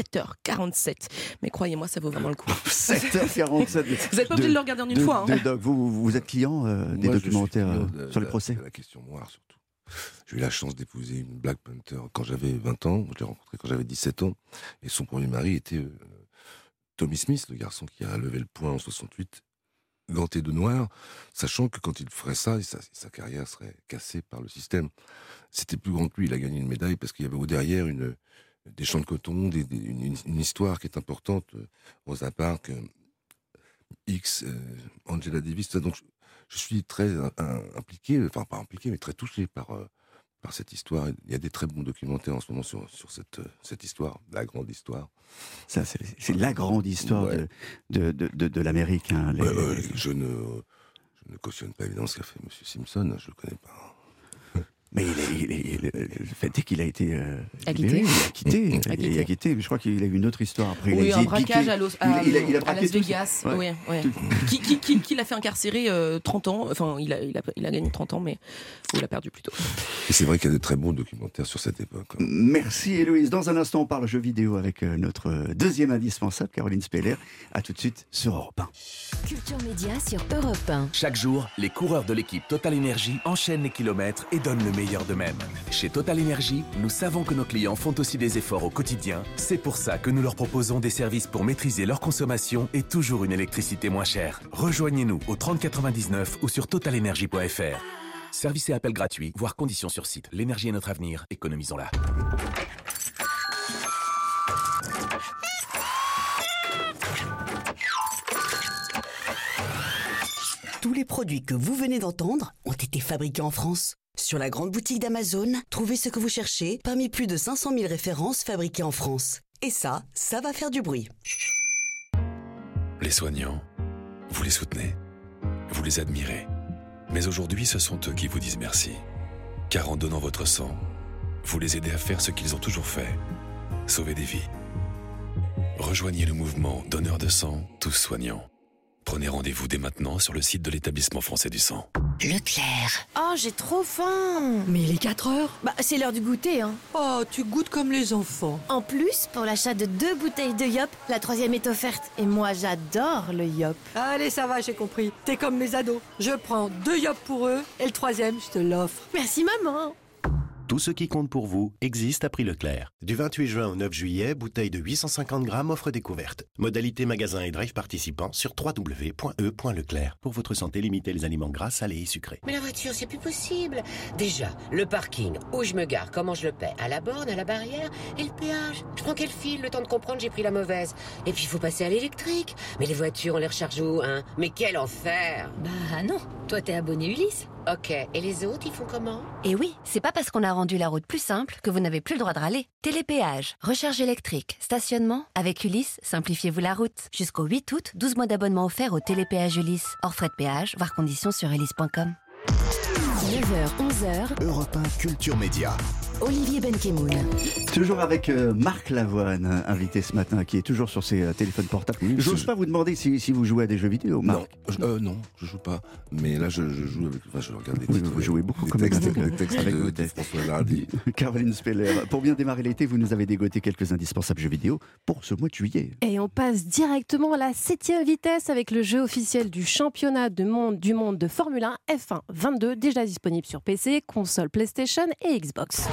7h47. Mais croyez-moi, ça vaut vraiment le coup. 7h47. Vous n'êtes pas obligé de le regarder en une fois. Doc, vous êtes client des documentaires sur les procès ? La question noire, surtout. J'ai eu la chance d'épouser une Black Panther quand j'avais 20 ans. Je l'ai rencontrée quand j'avais 17 ans. Et son premier mari était Tommy Smith, le garçon qui a levé le poing en 68. Ganté de noir, sachant que quand il ferait ça, sa carrière serait cassée par le système. C'était plus grand que lui, il a gagné une médaille parce qu'il y avait au derrière des champs de coton, une histoire qui est importante. Rosa Parks, Angela Davis, donc je suis très impliqué, enfin pas impliqué, mais très touché par cette histoire. Il y a des très bons documentaires en ce moment sur cette histoire, la grande histoire. Ça, c'est la grande histoire de l'Amérique. Je ne cautionne pas évidemment ce qu'a fait M. Simpson, je le connais pas. Mais le fait est qu'il a été acquitté. Mais je crois qu'il a eu une autre histoire après. Oui, un braquage à Las Vegas. Ouais. Qui l'a fait incarcérer 30 ans. Enfin, il a gagné 30 ans, mais il l'a perdu plus tôt. Et c'est vrai qu'il y a de très bons documentaires sur cette époque. Merci Héloïse. Dans un instant, on parle jeux vidéo avec notre deuxième indispensable, Caroline Speller. À tout de suite sur Europe 1. Culture Média sur Europe 1. Chaque jour, les coureurs de l'équipe Total Energy enchaînent les kilomètres et donnent le meilleur d'eux-mêmes. Chez Total Energy, nous savons que nos clients font aussi des efforts au quotidien. C'est pour ça que nous leur proposons des services pour maîtriser leur consommation et toujours une électricité moins chère. Rejoignez-nous au 3099 ou sur totalenergy.fr. Service et appel gratuit, voire conditions sur site. L'énergie est notre avenir, économisons-la. Tous les produits que vous venez d'entendre ont été fabriqués en France. Sur la grande boutique d'Amazon, trouvez ce que vous cherchez parmi plus de 500 000 références fabriquées en France. Et ça va faire du bruit. Les soignants, vous les soutenez, vous les admirez. Mais aujourd'hui, ce sont eux qui vous disent merci. Car en donnant votre sang, vous les aidez à faire ce qu'ils ont toujours fait, sauver des vies. Rejoignez le mouvement Donneurs de sang, tous soignants. Prenez rendez-vous dès maintenant sur le site de l'Établissement français du sang. Leclerc. Oh, j'ai trop faim. Mais il est 4 heures. Bah, c'est l'heure du goûter, Oh, tu goûtes comme les enfants. En plus, pour l'achat de 2 bouteilles de Yop, la 3e est offerte. Et moi, j'adore le Yop. Allez, ça va, j'ai compris. T'es comme mes ados. Je prends 2 Yop pour eux et le 3e, je te l'offre. Merci, maman. Tout ce qui compte pour vous existe à prix Leclerc. Du 28 juin au 9 juillet, bouteille de 850 grammes offre découverte. Modalité magasin et drive participants sur www.e.leclerc. Pour votre santé, limitez les aliments gras, salés et sucrés. Mais la voiture, c'est plus possible. Déjà, le parking, où je me gare, comment je le paie? À la borne, à la barrière? Et le péage? Je prends quel fil? Le temps de comprendre, j'ai pris la mauvaise. Et puis, il faut passer à l'électrique. Mais les voitures, on les recharge où, hein? Mais quel enfer! Bah non, toi t'es abonné Ulysse. Ok, et les autres, ils font comment? Et oui, c'est pas parce qu'on a rendu la route plus simple que vous n'avez plus le droit de râler. Télépéage, recharge électrique, stationnement, avec Ulysse, simplifiez-vous la route. Jusqu'au 8 août, 12 mois d'abonnement offerts au télépéage Ulysse. Hors frais de péage, voir conditions sur ulysse.com. 9h, 11h. Europe 1 Culture Média. Olivier Benkemoun. Toujours avec Marc Lavoine, invité ce matin, qui est toujours sur ses téléphones portables. Oui, j'ose pas vous demander si vous jouez à des jeux vidéo, Marc. Non, je joue pas. Mais là, je joue avec. Enfin, je regarde des titres. Vous jouez beaucoup des comme textes, avec des textes avec de François Lardy. Caroline Speller. Pour bien démarrer l'été, vous nous avez dégoté quelques indispensables jeux vidéo pour ce mois de juillet. Et on passe directement à la 7e vitesse avec le jeu officiel du championnat du monde de Formule 1 F1 22, déjà disponible sur PC, console PlayStation et Xbox.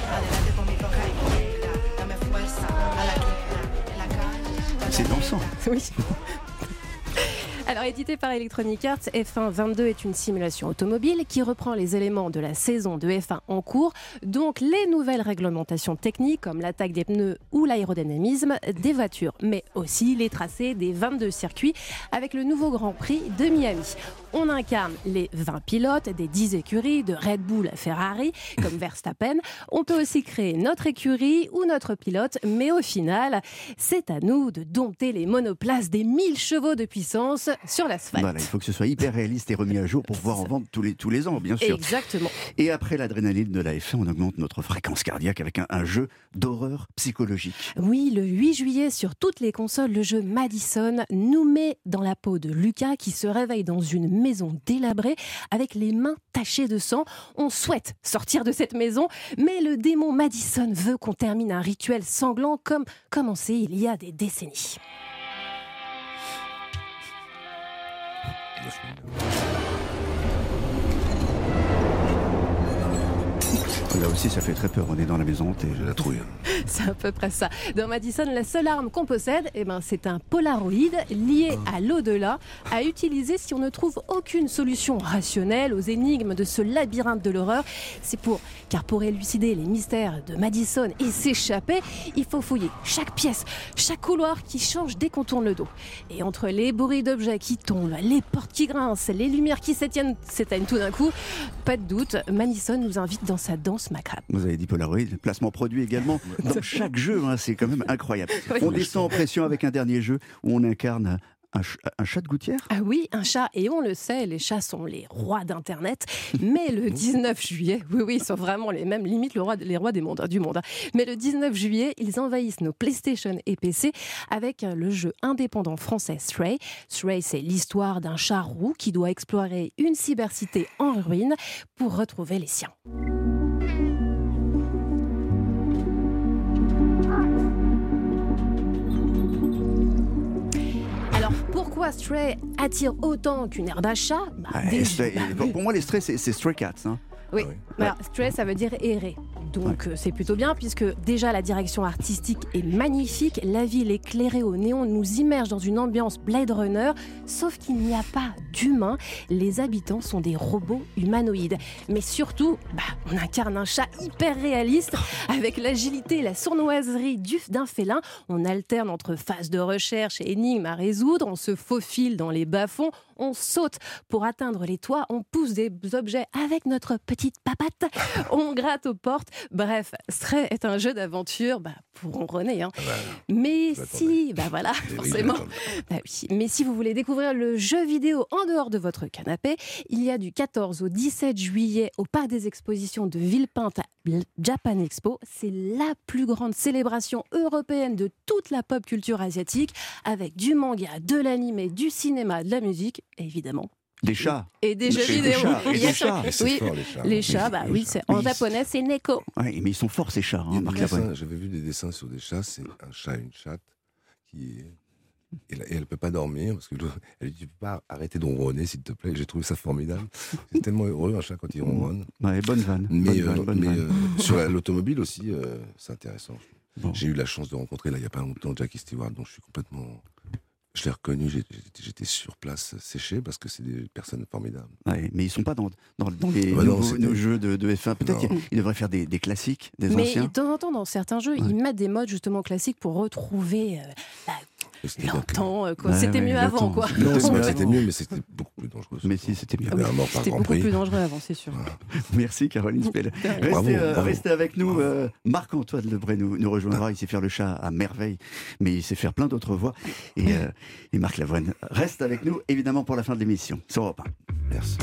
C'est dansant. Oui. Alors, édité par Electronic Arts, F1 22 est une simulation automobile qui reprend les éléments de la saison de F1 en cours, donc les nouvelles réglementations techniques comme l'attaque des pneus ou l'aérodynamisme des voitures, mais aussi les tracés des 22 circuits avec le nouveau Grand Prix de Miami. On incarne les 20 pilotes des 10 écuries de Red Bull, Ferrari, comme Verstappen. On peut aussi créer notre écurie ou notre pilote, mais au final, c'est à nous de dompter les monoplaces des 1000 chevaux de puissance sur l'asphalte. Voilà, il faut que ce soit hyper réaliste et remis à jour pour pouvoir en vendre tous les ans, bien sûr. Exactement. Et après l'adrénaline de la F1, on augmente notre fréquence cardiaque avec un jeu d'horreur psychologique. Oui, le 8 juillet, sur toutes les consoles, le jeu Madison nous met dans la peau de Lucas qui se réveille dans une maison délabrée avec les mains tachées de sang. On souhaite sortir de cette maison, mais le démon Madison veut qu'on termine un rituel sanglant comme commencé il y a des décennies. Là aussi, ça fait très peur. On est dans la maison, j'ai la trouille. C'est à peu près ça. Dans Madison, la seule arme qu'on possède, c'est un Polaroid lié à l'au-delà, à utiliser si on ne trouve aucune solution rationnelle aux énigmes de ce labyrinthe de l'horreur. Car pour élucider les mystères de Madison et s'échapper, il faut fouiller chaque pièce, chaque couloir qui change dès qu'on tourne le dos. Et entre les bruits d'objets qui tombent, les portes qui grincent, les lumières qui s'éteignent tout d'un coup, pas de doute, Madison nous invite dans sa danse macabre. Vous avez dit Polaroid, placement produit également dans chaque jeu, c'est quand même incroyable. Oui. On descend en pression avec un dernier jeu où on incarne un chat de gouttière. Ah oui, un chat, et on le sait, les chats sont les rois d'Internet, mais le 19 juillet, oui, ils sont vraiment les mêmes, limite les rois du monde. Mais le 19 juillet, ils envahissent nos PlayStation et PC avec le jeu indépendant français Stray. Stray, c'est l'histoire d'un chat roux qui doit explorer une cybercité en ruine pour retrouver les siens. Pourquoi Stray attire autant qu'une aire d'achat? Pour moi, les Stray, c'est Stray Cats. Oui, alors, Stray, ça veut dire errer. Donc c'est plutôt bien puisque déjà la direction artistique est magnifique, la ville éclairée au néon nous immerge dans une ambiance Blade Runner, sauf qu'il n'y a pas d'humains, les habitants sont des robots humanoïdes. Mais surtout, on incarne un chat hyper réaliste avec l'agilité et la sournoiserie d'un félin. On alterne entre phases de recherche et énigmes à résoudre, on se faufile dans les bas-fonds, on saute pour atteindre les toits, on pousse des objets avec notre petite papate, on gratte aux portes. Bref, Stray est un jeu d'aventure pour ronronner. Mais si, forcément. Oui. Mais si vous voulez découvrir le jeu vidéo en dehors de votre canapé, il y a du 14 au 17 juillet au Parc des Expositions de Villepinte Japan Expo. C'est la plus grande célébration européenne de toute la pop culture asiatique, avec du manga, de l'anime, du cinéma, de la musique, évidemment. Des chats. Et des jeux vidéo. Des chats. Oui, les chats, en japonais, c'est neko. Oui, mais ils sont forts, ces chats. J'avais vu des dessins sur des chats, c'est un chat et une chatte qui est Et elle ne peut pas dormir, parce que elle dit, tu peux pas arrêter de ronronner, s'il te plaît. J'ai trouvé ça formidable. C'est tellement heureux, un chat, quand il ronronne. Ouais, bonne vanne. Mais vanne. Sur l'automobile aussi, c'est intéressant. Bon. J'ai eu la chance de rencontrer, là, il n'y a pas longtemps, Jackie Stewart, dont je suis complètement... Je l'ai reconnu, j'étais sur place séché parce que c'est des personnes formidables. Ouais, mais ils ne sont pas dans nos jeux de F1. Peut-être qu'ils devraient faire des classiques, des anciens. Mais de temps en temps, dans certains jeux, ils mettent des modes justement classiques pour retrouver l'antan. C'était mieux avant, quoi. Non, c'était mieux, mais c'était beaucoup plus dangereux. Mais si, c'était mieux. C'était beaucoup plus dangereux avant, c'est sûr. Merci, Caroline Spell. Restez avec nous. Marc-Antoine Lebray nous rejoindra. Il sait faire le chat à merveille, mais il sait faire plein d'autres voix. Et Marc Lavoine reste avec nous, évidemment, pour la fin de l'émission. Sur Europe 1. Merci.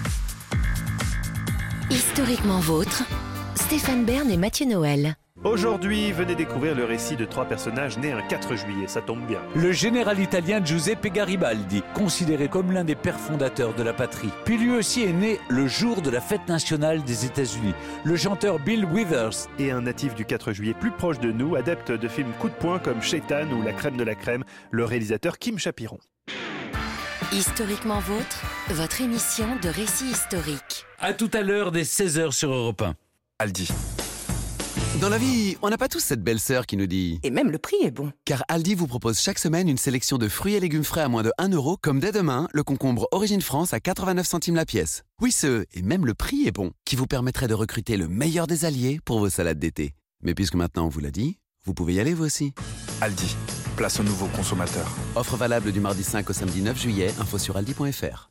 Historiquement vôtre, Stéphane Bern et Mathieu Noël. Aujourd'hui, venez découvrir le récit de 3 personnages nés un 4 juillet, ça tombe bien. Le général italien Giuseppe Garibaldi, considéré comme l'un des pères fondateurs de la patrie. Puis lui aussi est né le jour de la fête nationale des États-Unis. Le chanteur Bill Withers. Et un natif du 4 juillet plus proche de nous, adepte de films coup de poing comme Shaitan ou La crème de la crème, le réalisateur Kim Chapiron. Historiquement vôtre, votre émission de récits historiques. À tout à l'heure dès 16h sur Europe 1. Aldi. Dans la vie, on n'a pas tous cette belle sœur qui nous dit... Et même le prix est bon. Car Aldi vous propose chaque semaine une sélection de fruits et légumes frais à moins de 1 €, comme dès demain, le concombre Origine France à 89 centimes la pièce. Oui, et même le prix est bon, qui vous permettrait de recruter le meilleur des alliés pour vos salades d'été. Mais puisque maintenant on vous l'a dit, vous pouvez y aller vous aussi. Aldi, place aux nouveaux consommateurs. Offre valable du mardi 5 au samedi 9 juillet, info sur aldi.fr.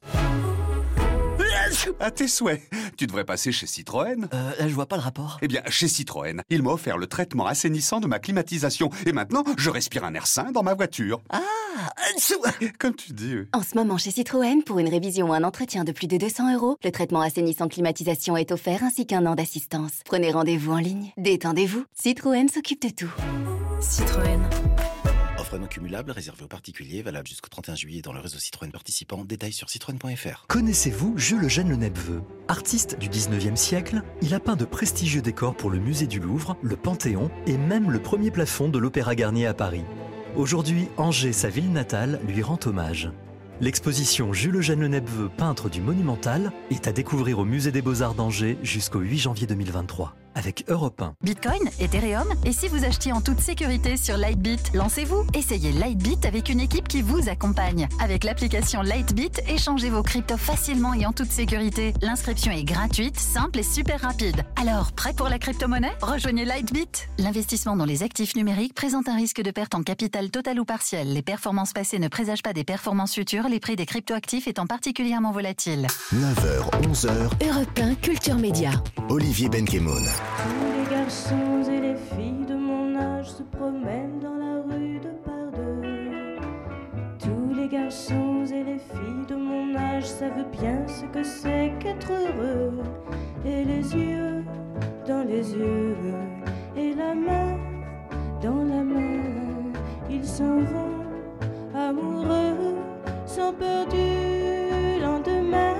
À tes souhaits. Tu devrais passer chez Citroën. Je vois pas le rapport. Eh bien, chez Citroën, ils m'ont offert le traitement assainissant de ma climatisation. Et maintenant, je respire un air sain dans ma voiture. Ah, comme tu dis. En ce moment, chez Citroën, pour une révision ou un entretien de plus de 200 €, le traitement assainissant climatisation est offert ainsi qu'un an d'assistance. Prenez rendez-vous en ligne. Détendez-vous. Citroën s'occupe de tout. Citroën. Offre non cumulable réservée aux particuliers, valable jusqu'au 31 juillet dans le réseau Citroën participant. Détails sur citroën.fr. Connaissez-vous Jules Eugène Le Nebveu ? Artiste du 19e siècle, il a peint de prestigieux décors pour le musée du Louvre, le Panthéon et même le premier plafond de l'Opéra Garnier à Paris. Aujourd'hui, Angers, sa ville natale, lui rend hommage. L'exposition Jules Eugène Le Nebveu, peintre du Monumental, est à découvrir au Musée des Beaux-Arts d'Angers jusqu'au 8 janvier 2023. Avec Europe 1. Bitcoin, Ethereum, et si vous achetiez en toute sécurité sur Lightbit, lancez-vous. Essayez Lightbit avec une équipe qui vous accompagne. Avec l'application Lightbit, échangez vos cryptos facilement et en toute sécurité. L'inscription est gratuite, simple et super rapide. Alors, prêt pour la crypto-monnaie ? Rejoignez Lightbit. L'investissement dans les actifs numériques présente un risque de perte en capital total ou partiel. Les performances passées ne présagent pas des performances futures, les prix des cryptoactifs étant particulièrement volatiles. 9h, 11h. Europe 1 Culture Média. Olivier Benkemoun. Tous les garçons et les filles de mon âge se promènent dans la rue de par deux. Tous les garçons et les filles de mon âge savent bien ce que c'est qu'être heureux. Et les yeux dans les yeux, et la main dans la main, ils s'en vont amoureux, sans peur du lendemain.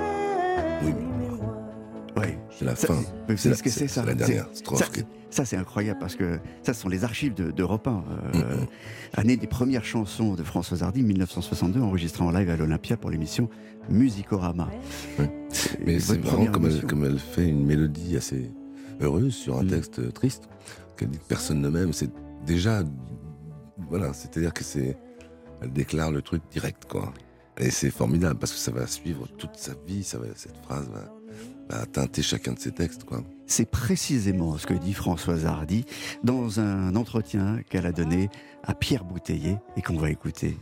C'est la fin. Vous savez ce que c'est, ça ? C'est la dernière strophe. Ça, c'est incroyable parce que ça, ce sont les archives d'Europe 1. Année des premières chansons de Françoise Hardy, 1962, enregistrées en live à l'Olympia pour l'émission Musicorama. Mais c'est vraiment comme elle fait une mélodie assez heureuse sur un texte triste, qu'elle dit que personne ne m'aime. C'est déjà. Voilà, c'est-à-dire que c'est. Elle déclare le truc direct, quoi. Et c'est formidable parce que ça va suivre toute sa vie, cette phrase va teinter chacun de ses textes, quoi. C'est précisément ce que dit Françoise Hardy dans un entretien qu'elle a donné à Pierre Bouteiller et qu'on va écouter.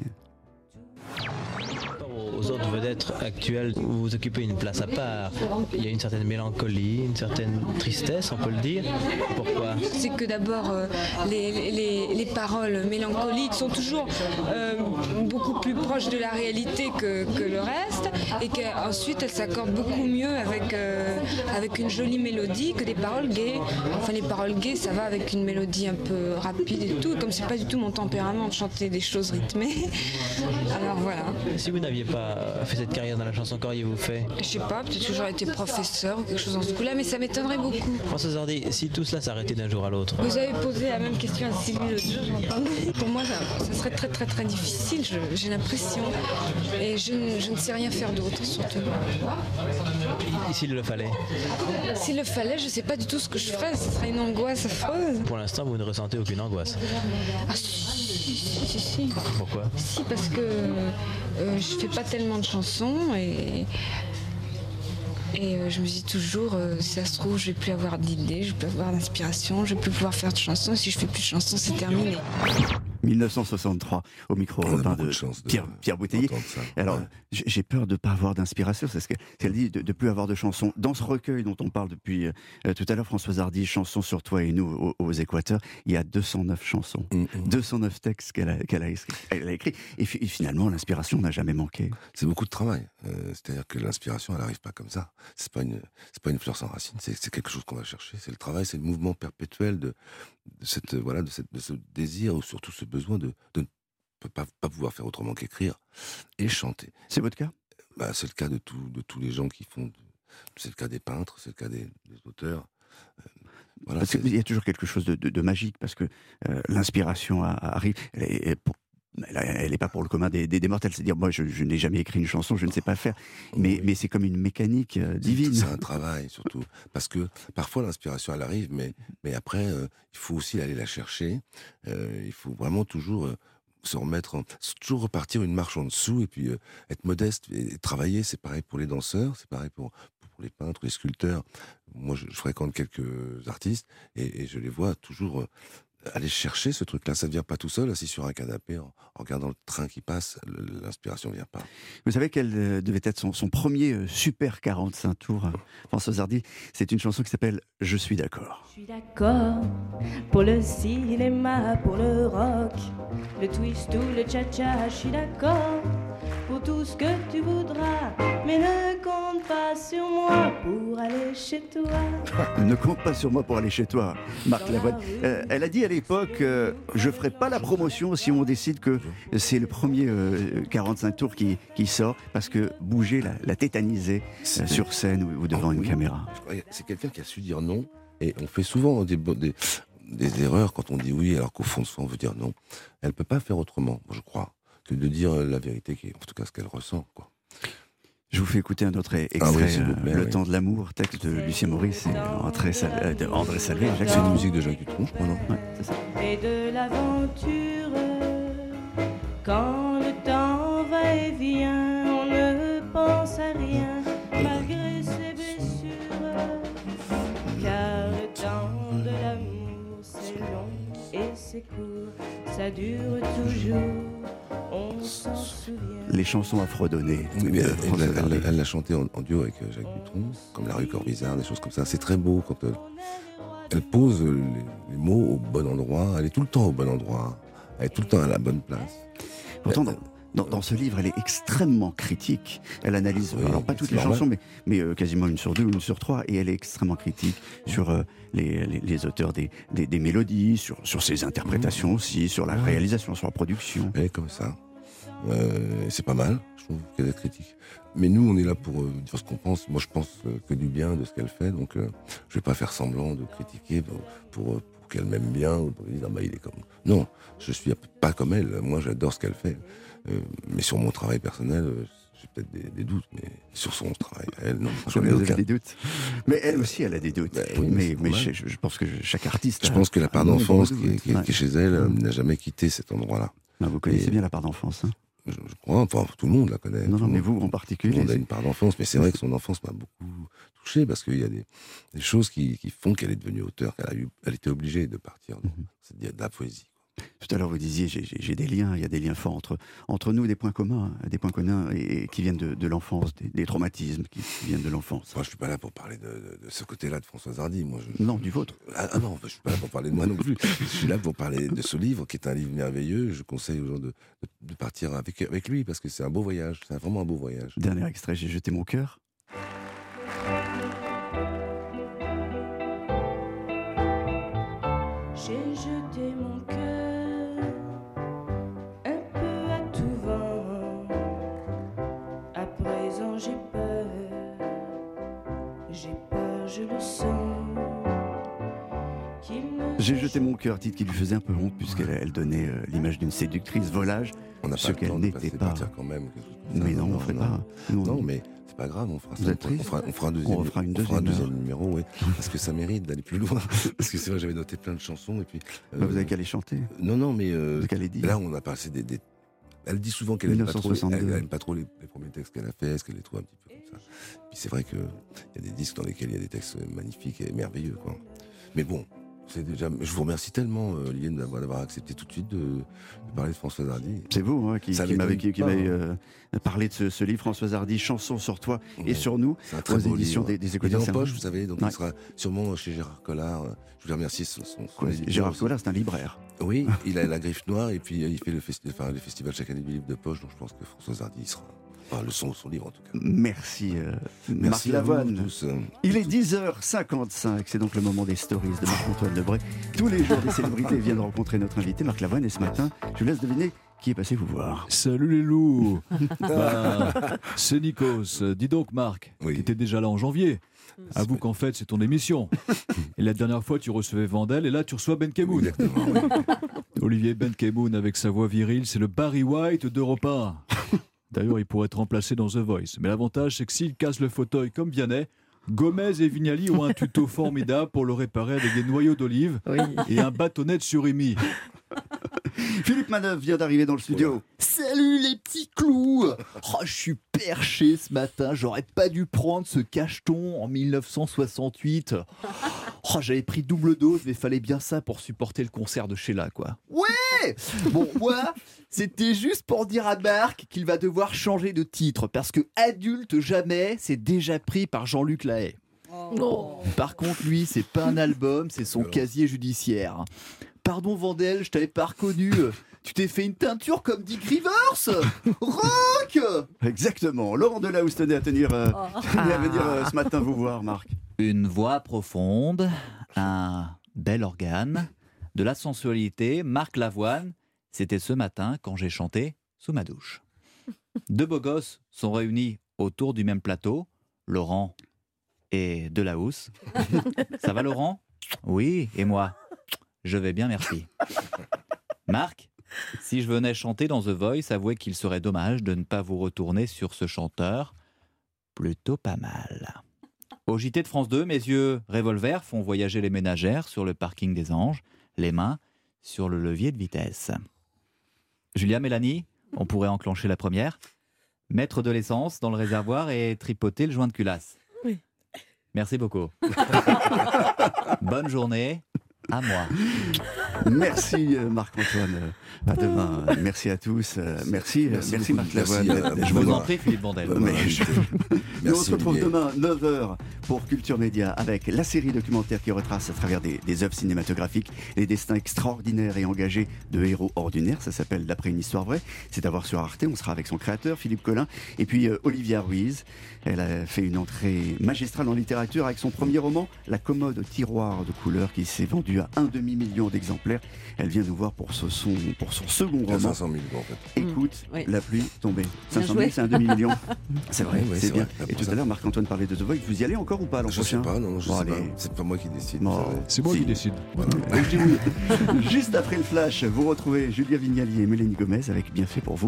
Aux autres vedettes actuelles, vous occupez une place à part. Il y a une certaine mélancolie, une certaine tristesse, on peut le dire. Pourquoi ? C'est que d'abord, les paroles mélancoliques sont toujours beaucoup plus proches de la réalité que le reste, et qu'ensuite elles s'accordent beaucoup mieux avec une jolie mélodie que des paroles gaies. Enfin, les paroles gaies, ça va avec une mélodie un peu rapide et tout. Et comme c'est pas du tout mon tempérament de chanter des choses rythmées, alors voilà. Si vous n'aviez pas pas fait cette carrière dans la chanson, qu'auriez-vous fait? Je sais pas, peut-être que j'aurais été professeur ou quelque chose dans ce coup-là, mais ça m'étonnerait beaucoup. Françoise Hardy, si tout cela s'arrêtait d'un jour à l'autre. Vous avez posé la même question à Sylvie l'autre jour, j'entendais. Pour moi, ça serait très très très difficile, j'ai l'impression. Et je ne sais rien faire d'autre, surtout. Et s'il le fallait? S'il le fallait, je sais pas du tout ce que je ferais, ce serait une angoisse affreuse. Pour l'instant, vous ne ressentez aucune angoisse? Ah si. Pourquoi? Si, parce que je fais pas tellement de chansons et je me dis toujours, si ça se trouve, je vais plus avoir d'idées, je vais plus avoir d'inspiration, je vais plus pouvoir faire de chansons. Si je fais plus de chansons, c'est terminé. 1963, au micro européen de Pierre Bouteiller. Alors, j'ai peur de ne pas avoir d'inspiration, c'est ce qu'elle dit, de ne plus avoir de chansons. Dans ce recueil dont on parle depuis tout à l'heure, Françoise Hardy, Chansons sur toi et nous aux Équateurs, il y a 209 chansons, 209 textes qu'elle a écrits. Et finalement, l'inspiration n'a jamais manqué. C'est beaucoup de travail. C'est-à-dire que l'inspiration, elle n'arrive pas comme ça. C'est pas une fleur sans racines, c'est quelque chose qu'on va chercher. C'est le travail, c'est le mouvement perpétuel de ce désir, ou surtout ce besoin de ne pas pouvoir faire autrement qu'écrire et chanter. C'est votre cas? C'est le cas de tous les gens qui font. C'est le cas des peintres, c'est le cas des auteurs. Voilà, parce qu'il y a toujours quelque chose de magique, parce que l'inspiration arrive. Elle n'est pas pour le commun des mortels. C'est-à-dire, moi, je n'ai jamais écrit une chanson, je ne sais pas faire. Mais c'est comme une mécanique divine. C'est un travail, surtout. Parce que parfois, l'inspiration, elle arrive, mais après, il faut aussi aller la chercher. Il faut vraiment toujours se remettre, toujours repartir une marche en dessous, et puis être modeste et travailler. C'est pareil pour les danseurs, c'est pareil pour les peintres, les sculpteurs. Moi, je fréquente quelques artistes, et je les vois toujours aller chercher ce truc-là. Ça ne vient pas tout seul, assis sur un canapé, en regardant le train qui passe. L'inspiration ne vient pas. Vous savez quel devait être son premier super 45 tours, Françoise Hardy? C'est une chanson qui s'appelle « Je suis d'accord ». Je suis d'accord pour le cinéma, pour le rock, le twist ou le cha-cha. Je suis d'accord pour tout ce que tu voudras, mais ne compte pas sur moi pour aller chez toi. Ne compte pas sur moi pour aller chez toi, Marc Lavoine. Elle a dit à l'époque, je ferai pas la promotion si on décide que c'est le premier 45 tours qui sort, parce que bouger la tétaniser sur scène ou devant une caméra. C'est quelqu'un qui a su dire non, et on fait souvent des erreurs quand on dit oui, alors qu'au fond de soi on veut dire non. Elle peut pas faire autrement, je crois, que de dire la vérité, qui est en tout cas ce qu'elle ressent, quoi. Je vous fais écouter un autre extrait, Le temps de l'amour, texte de Lucien Maurice et André Salvé. C'est une musique de Jacques Dutronc, je crois, non? Ouais, c'est ça. Et de l'aventure, quand le temps va et vient, on ne pense à rien, malgré ses blessures, car le temps de l'amour, c'est long et c'est court, ça dure toujours. On s'en souvient. Les chansons à fredonner. Elle l'a chanté en duo avec Jacques Dutronc, comme La rue Corvisart, des choses comme ça. C'est très beau quand elle pose les mots au bon endroit. Elle est tout le temps au bon endroit. Elle est tout le temps à la bonne place. Pourtant, dans ce livre, elle est extrêmement critique. Elle analyse, alors pas toutes les chansons, mais quasiment une sur deux ou une sur trois, et elle est extrêmement critique sur les auteurs des mélodies, sur ses interprétations aussi, sur la réalisation, sur la production. Elle est comme ça. C'est pas mal, je trouve, qu'elle est critique. Mais nous, on est là pour dire ce qu'on pense. Moi, je pense que du bien de ce qu'elle fait, donc je vais pas faire semblant de critiquer pour qu'elle m'aime bien, ou pour dire, il est comme... Non, je suis pas comme elle. Moi, j'adore ce qu'elle fait. Mais sur mon travail personnel, j'ai peut-être des doutes, mais sur son travail, elle, non, j'en ai aucun. Des doutes. Mais elle aussi, elle a des doutes. Mais je pense que chaque artiste... Je pense que la part d'enfance qui est chez elle n'a jamais quitté cet endroit-là. Vous connaissez bien la part d'enfance, hein? Je crois, enfin, tout le monde la connaît. Non, mais vous en particulier. Tout le monde a une part d'enfance, mais c'est vrai que son enfance m'a beaucoup touché, parce qu'il y a des choses qui font qu'elle est devenue auteure, elle était obligée de partir. C'est de la poésie. Tout à l'heure, vous disiez, j'ai des liens, il y a des liens forts entre nous, des points communs et qui viennent de l'enfance, des traumatismes qui viennent de l'enfance. Moi, je suis pas là pour parler de ce côté-là de Françoise Hardy. Non, du vôtre. Ah non, je suis pas là pour parler de moi non plus. Je suis là pour parler de ce livre, qui est un livre merveilleux. Je conseille aux gens de partir avec lui, parce que c'est un beau voyage, c'est vraiment un beau voyage. Dernier extrait, J'ai jeté mon cœur. J'ai jeté mon cœur un peu à tout vent, j'ai peur, je le sens. J'ai jeté mon cœur, titre qui lui faisait un peu honte puisqu'elle donnait l'image d'une séductrice volage, ce qu'elle n'était pas. Quand même, mais non, on ne ferait pas. Non, mais c'est pas grave, on fera ça. On fera un deuxième numéro, oui. Parce que ça mérite d'aller plus loin. Parce que c'est vrai, j'avais noté plein de chansons et puis. Vous avez qu'à les chanter. Non, mais qu'à les dire. Là, on a passé des. Elle dit souvent qu'elle n'aime pas trop les premiers textes qu'elle a fait, est-ce qu'elle les trouve un petit peu comme ça. Puis c'est vrai qu'il y a des disques dans lesquels il y a des textes magnifiques et merveilleux, quoi. Mais bon. Je vous remercie tellement, Liliane, d'avoir accepté tout de suite de parler de Françoise Hardy. C'est vous qui m'avez parlé de ce livre, Françoise Hardy, Chansons sur toi et sur nous, aux éditions des Écouteurs. Il est en poche, vous savez, donc il sera sûrement chez Gérard Collard. Je voulais remercier son Gérard Collard, c'est un libraire. Oui, il a la griffe noire et puis il fait le festival chaque année du livre de poche, donc je pense que Françoise Hardy sera... Enfin, son livre en tout cas. Merci Marc Lavoine. Il est 10h55, c'est donc le moment des stories de Marc-Antoine Lebray. Tous les jours, des célébrités viennent rencontrer notre invité Marc Lavoine et ce matin, je vous laisse deviner qui est passé vous voir. Salut les loups. C'est Nikos. Dis donc Marc, qui était déjà là en janvier. Avoue qu'en fait c'est ton émission. Et la dernière fois tu recevais Vandel et là tu reçois Ben Kemoun. Olivier Ben Kemoun avec sa voix virile, c'est le Barry White d'Europe 1. D'ailleurs, il pourrait être remplacé dans The Voice. Mais l'avantage, c'est que s'il casse le fauteuil comme Vianney, Gomez et Vignali ont un tuto formidable pour le réparer avec des noyaux d'olive et un bâtonnet de surimi. Philippe Manœuvre vient d'arriver dans le studio. Salut les petits clous. Je suis perché ce matin, j'aurais pas dû prendre ce cacheton en 1968. J'avais pris double dose, mais fallait bien ça pour supporter le concert de Sheila, quoi. Ouais. Bon, moi, c'était juste pour dire à Marc qu'il va devoir changer de titre, parce que Adulte Jamais, c'est déjà pris par Jean-Luc Lahaye. Oh. Par contre, lui, c'est pas un album, c'est son casier judiciaire. Pardon Vandel, je t'avais pas reconnu. Tu t'es fait une teinture comme Dick Rivers. Rock. Exactement. Laurent Delahousse tenait à venir ce matin vous voir, Marc. Une voix profonde, un bel organe, de la sensualité, Marc Lavoine. C'était ce matin quand j'ai chanté sous ma douche. Deux beaux gosses sont réunis autour du même plateau, Laurent et Delahousse. Ça va Laurent ? Oui, et moi ? Je vais bien, merci. Marc, si je venais chanter dans The Voice, avouez qu'il serait dommage de ne pas vous retourner sur ce chanteur. Plutôt pas mal. Au JT de France 2, mes yeux revolver font voyager les ménagères sur le parking des Anges, les mains sur le levier de vitesse. Julia, Mélanie, on pourrait enclencher la première. Mettre de l'essence dans le réservoir et tripoter le joint de culasse. Oui. Merci beaucoup. Bonne journée. À moi. Merci Marc-Antoine. À demain. Merci à tous. Merci Marc Lavoine. Je vous en prie, Philippe Vandel. Nous on se retrouve demain 9h pour Culture Média avec la série documentaire qui retrace à travers des œuvres cinématographiques les destins extraordinaires et engagés de héros ordinaires. Ça s'appelle D'après une histoire vraie. C'est à voir sur Arte. On sera avec son créateur Philippe Collin et puis Olivia Ruiz. Elle a fait une entrée magistrale en littérature avec son premier roman La commode au tiroir de couleurs qui s'est vendu à 1,5 million d'exemplaires. Elle vient nous voir pour son second roman. 500 000 en fait. Écoute, la pluie tombée. 500 000, c'est un demi-million. C'est vrai, c'est bien. Et tout à l'heure, Marc-Antoine parlait de The Voice. Vous y allez encore ou pas l'an prochain ? Je sais pas, non, je sais pas. C'est pas moi qui décide. C'est moi qui décide. Voilà. Je dis oui. Juste après le flash, vous retrouvez Julia Vignali et Mélanie Gomez avec Bien fait pour vous.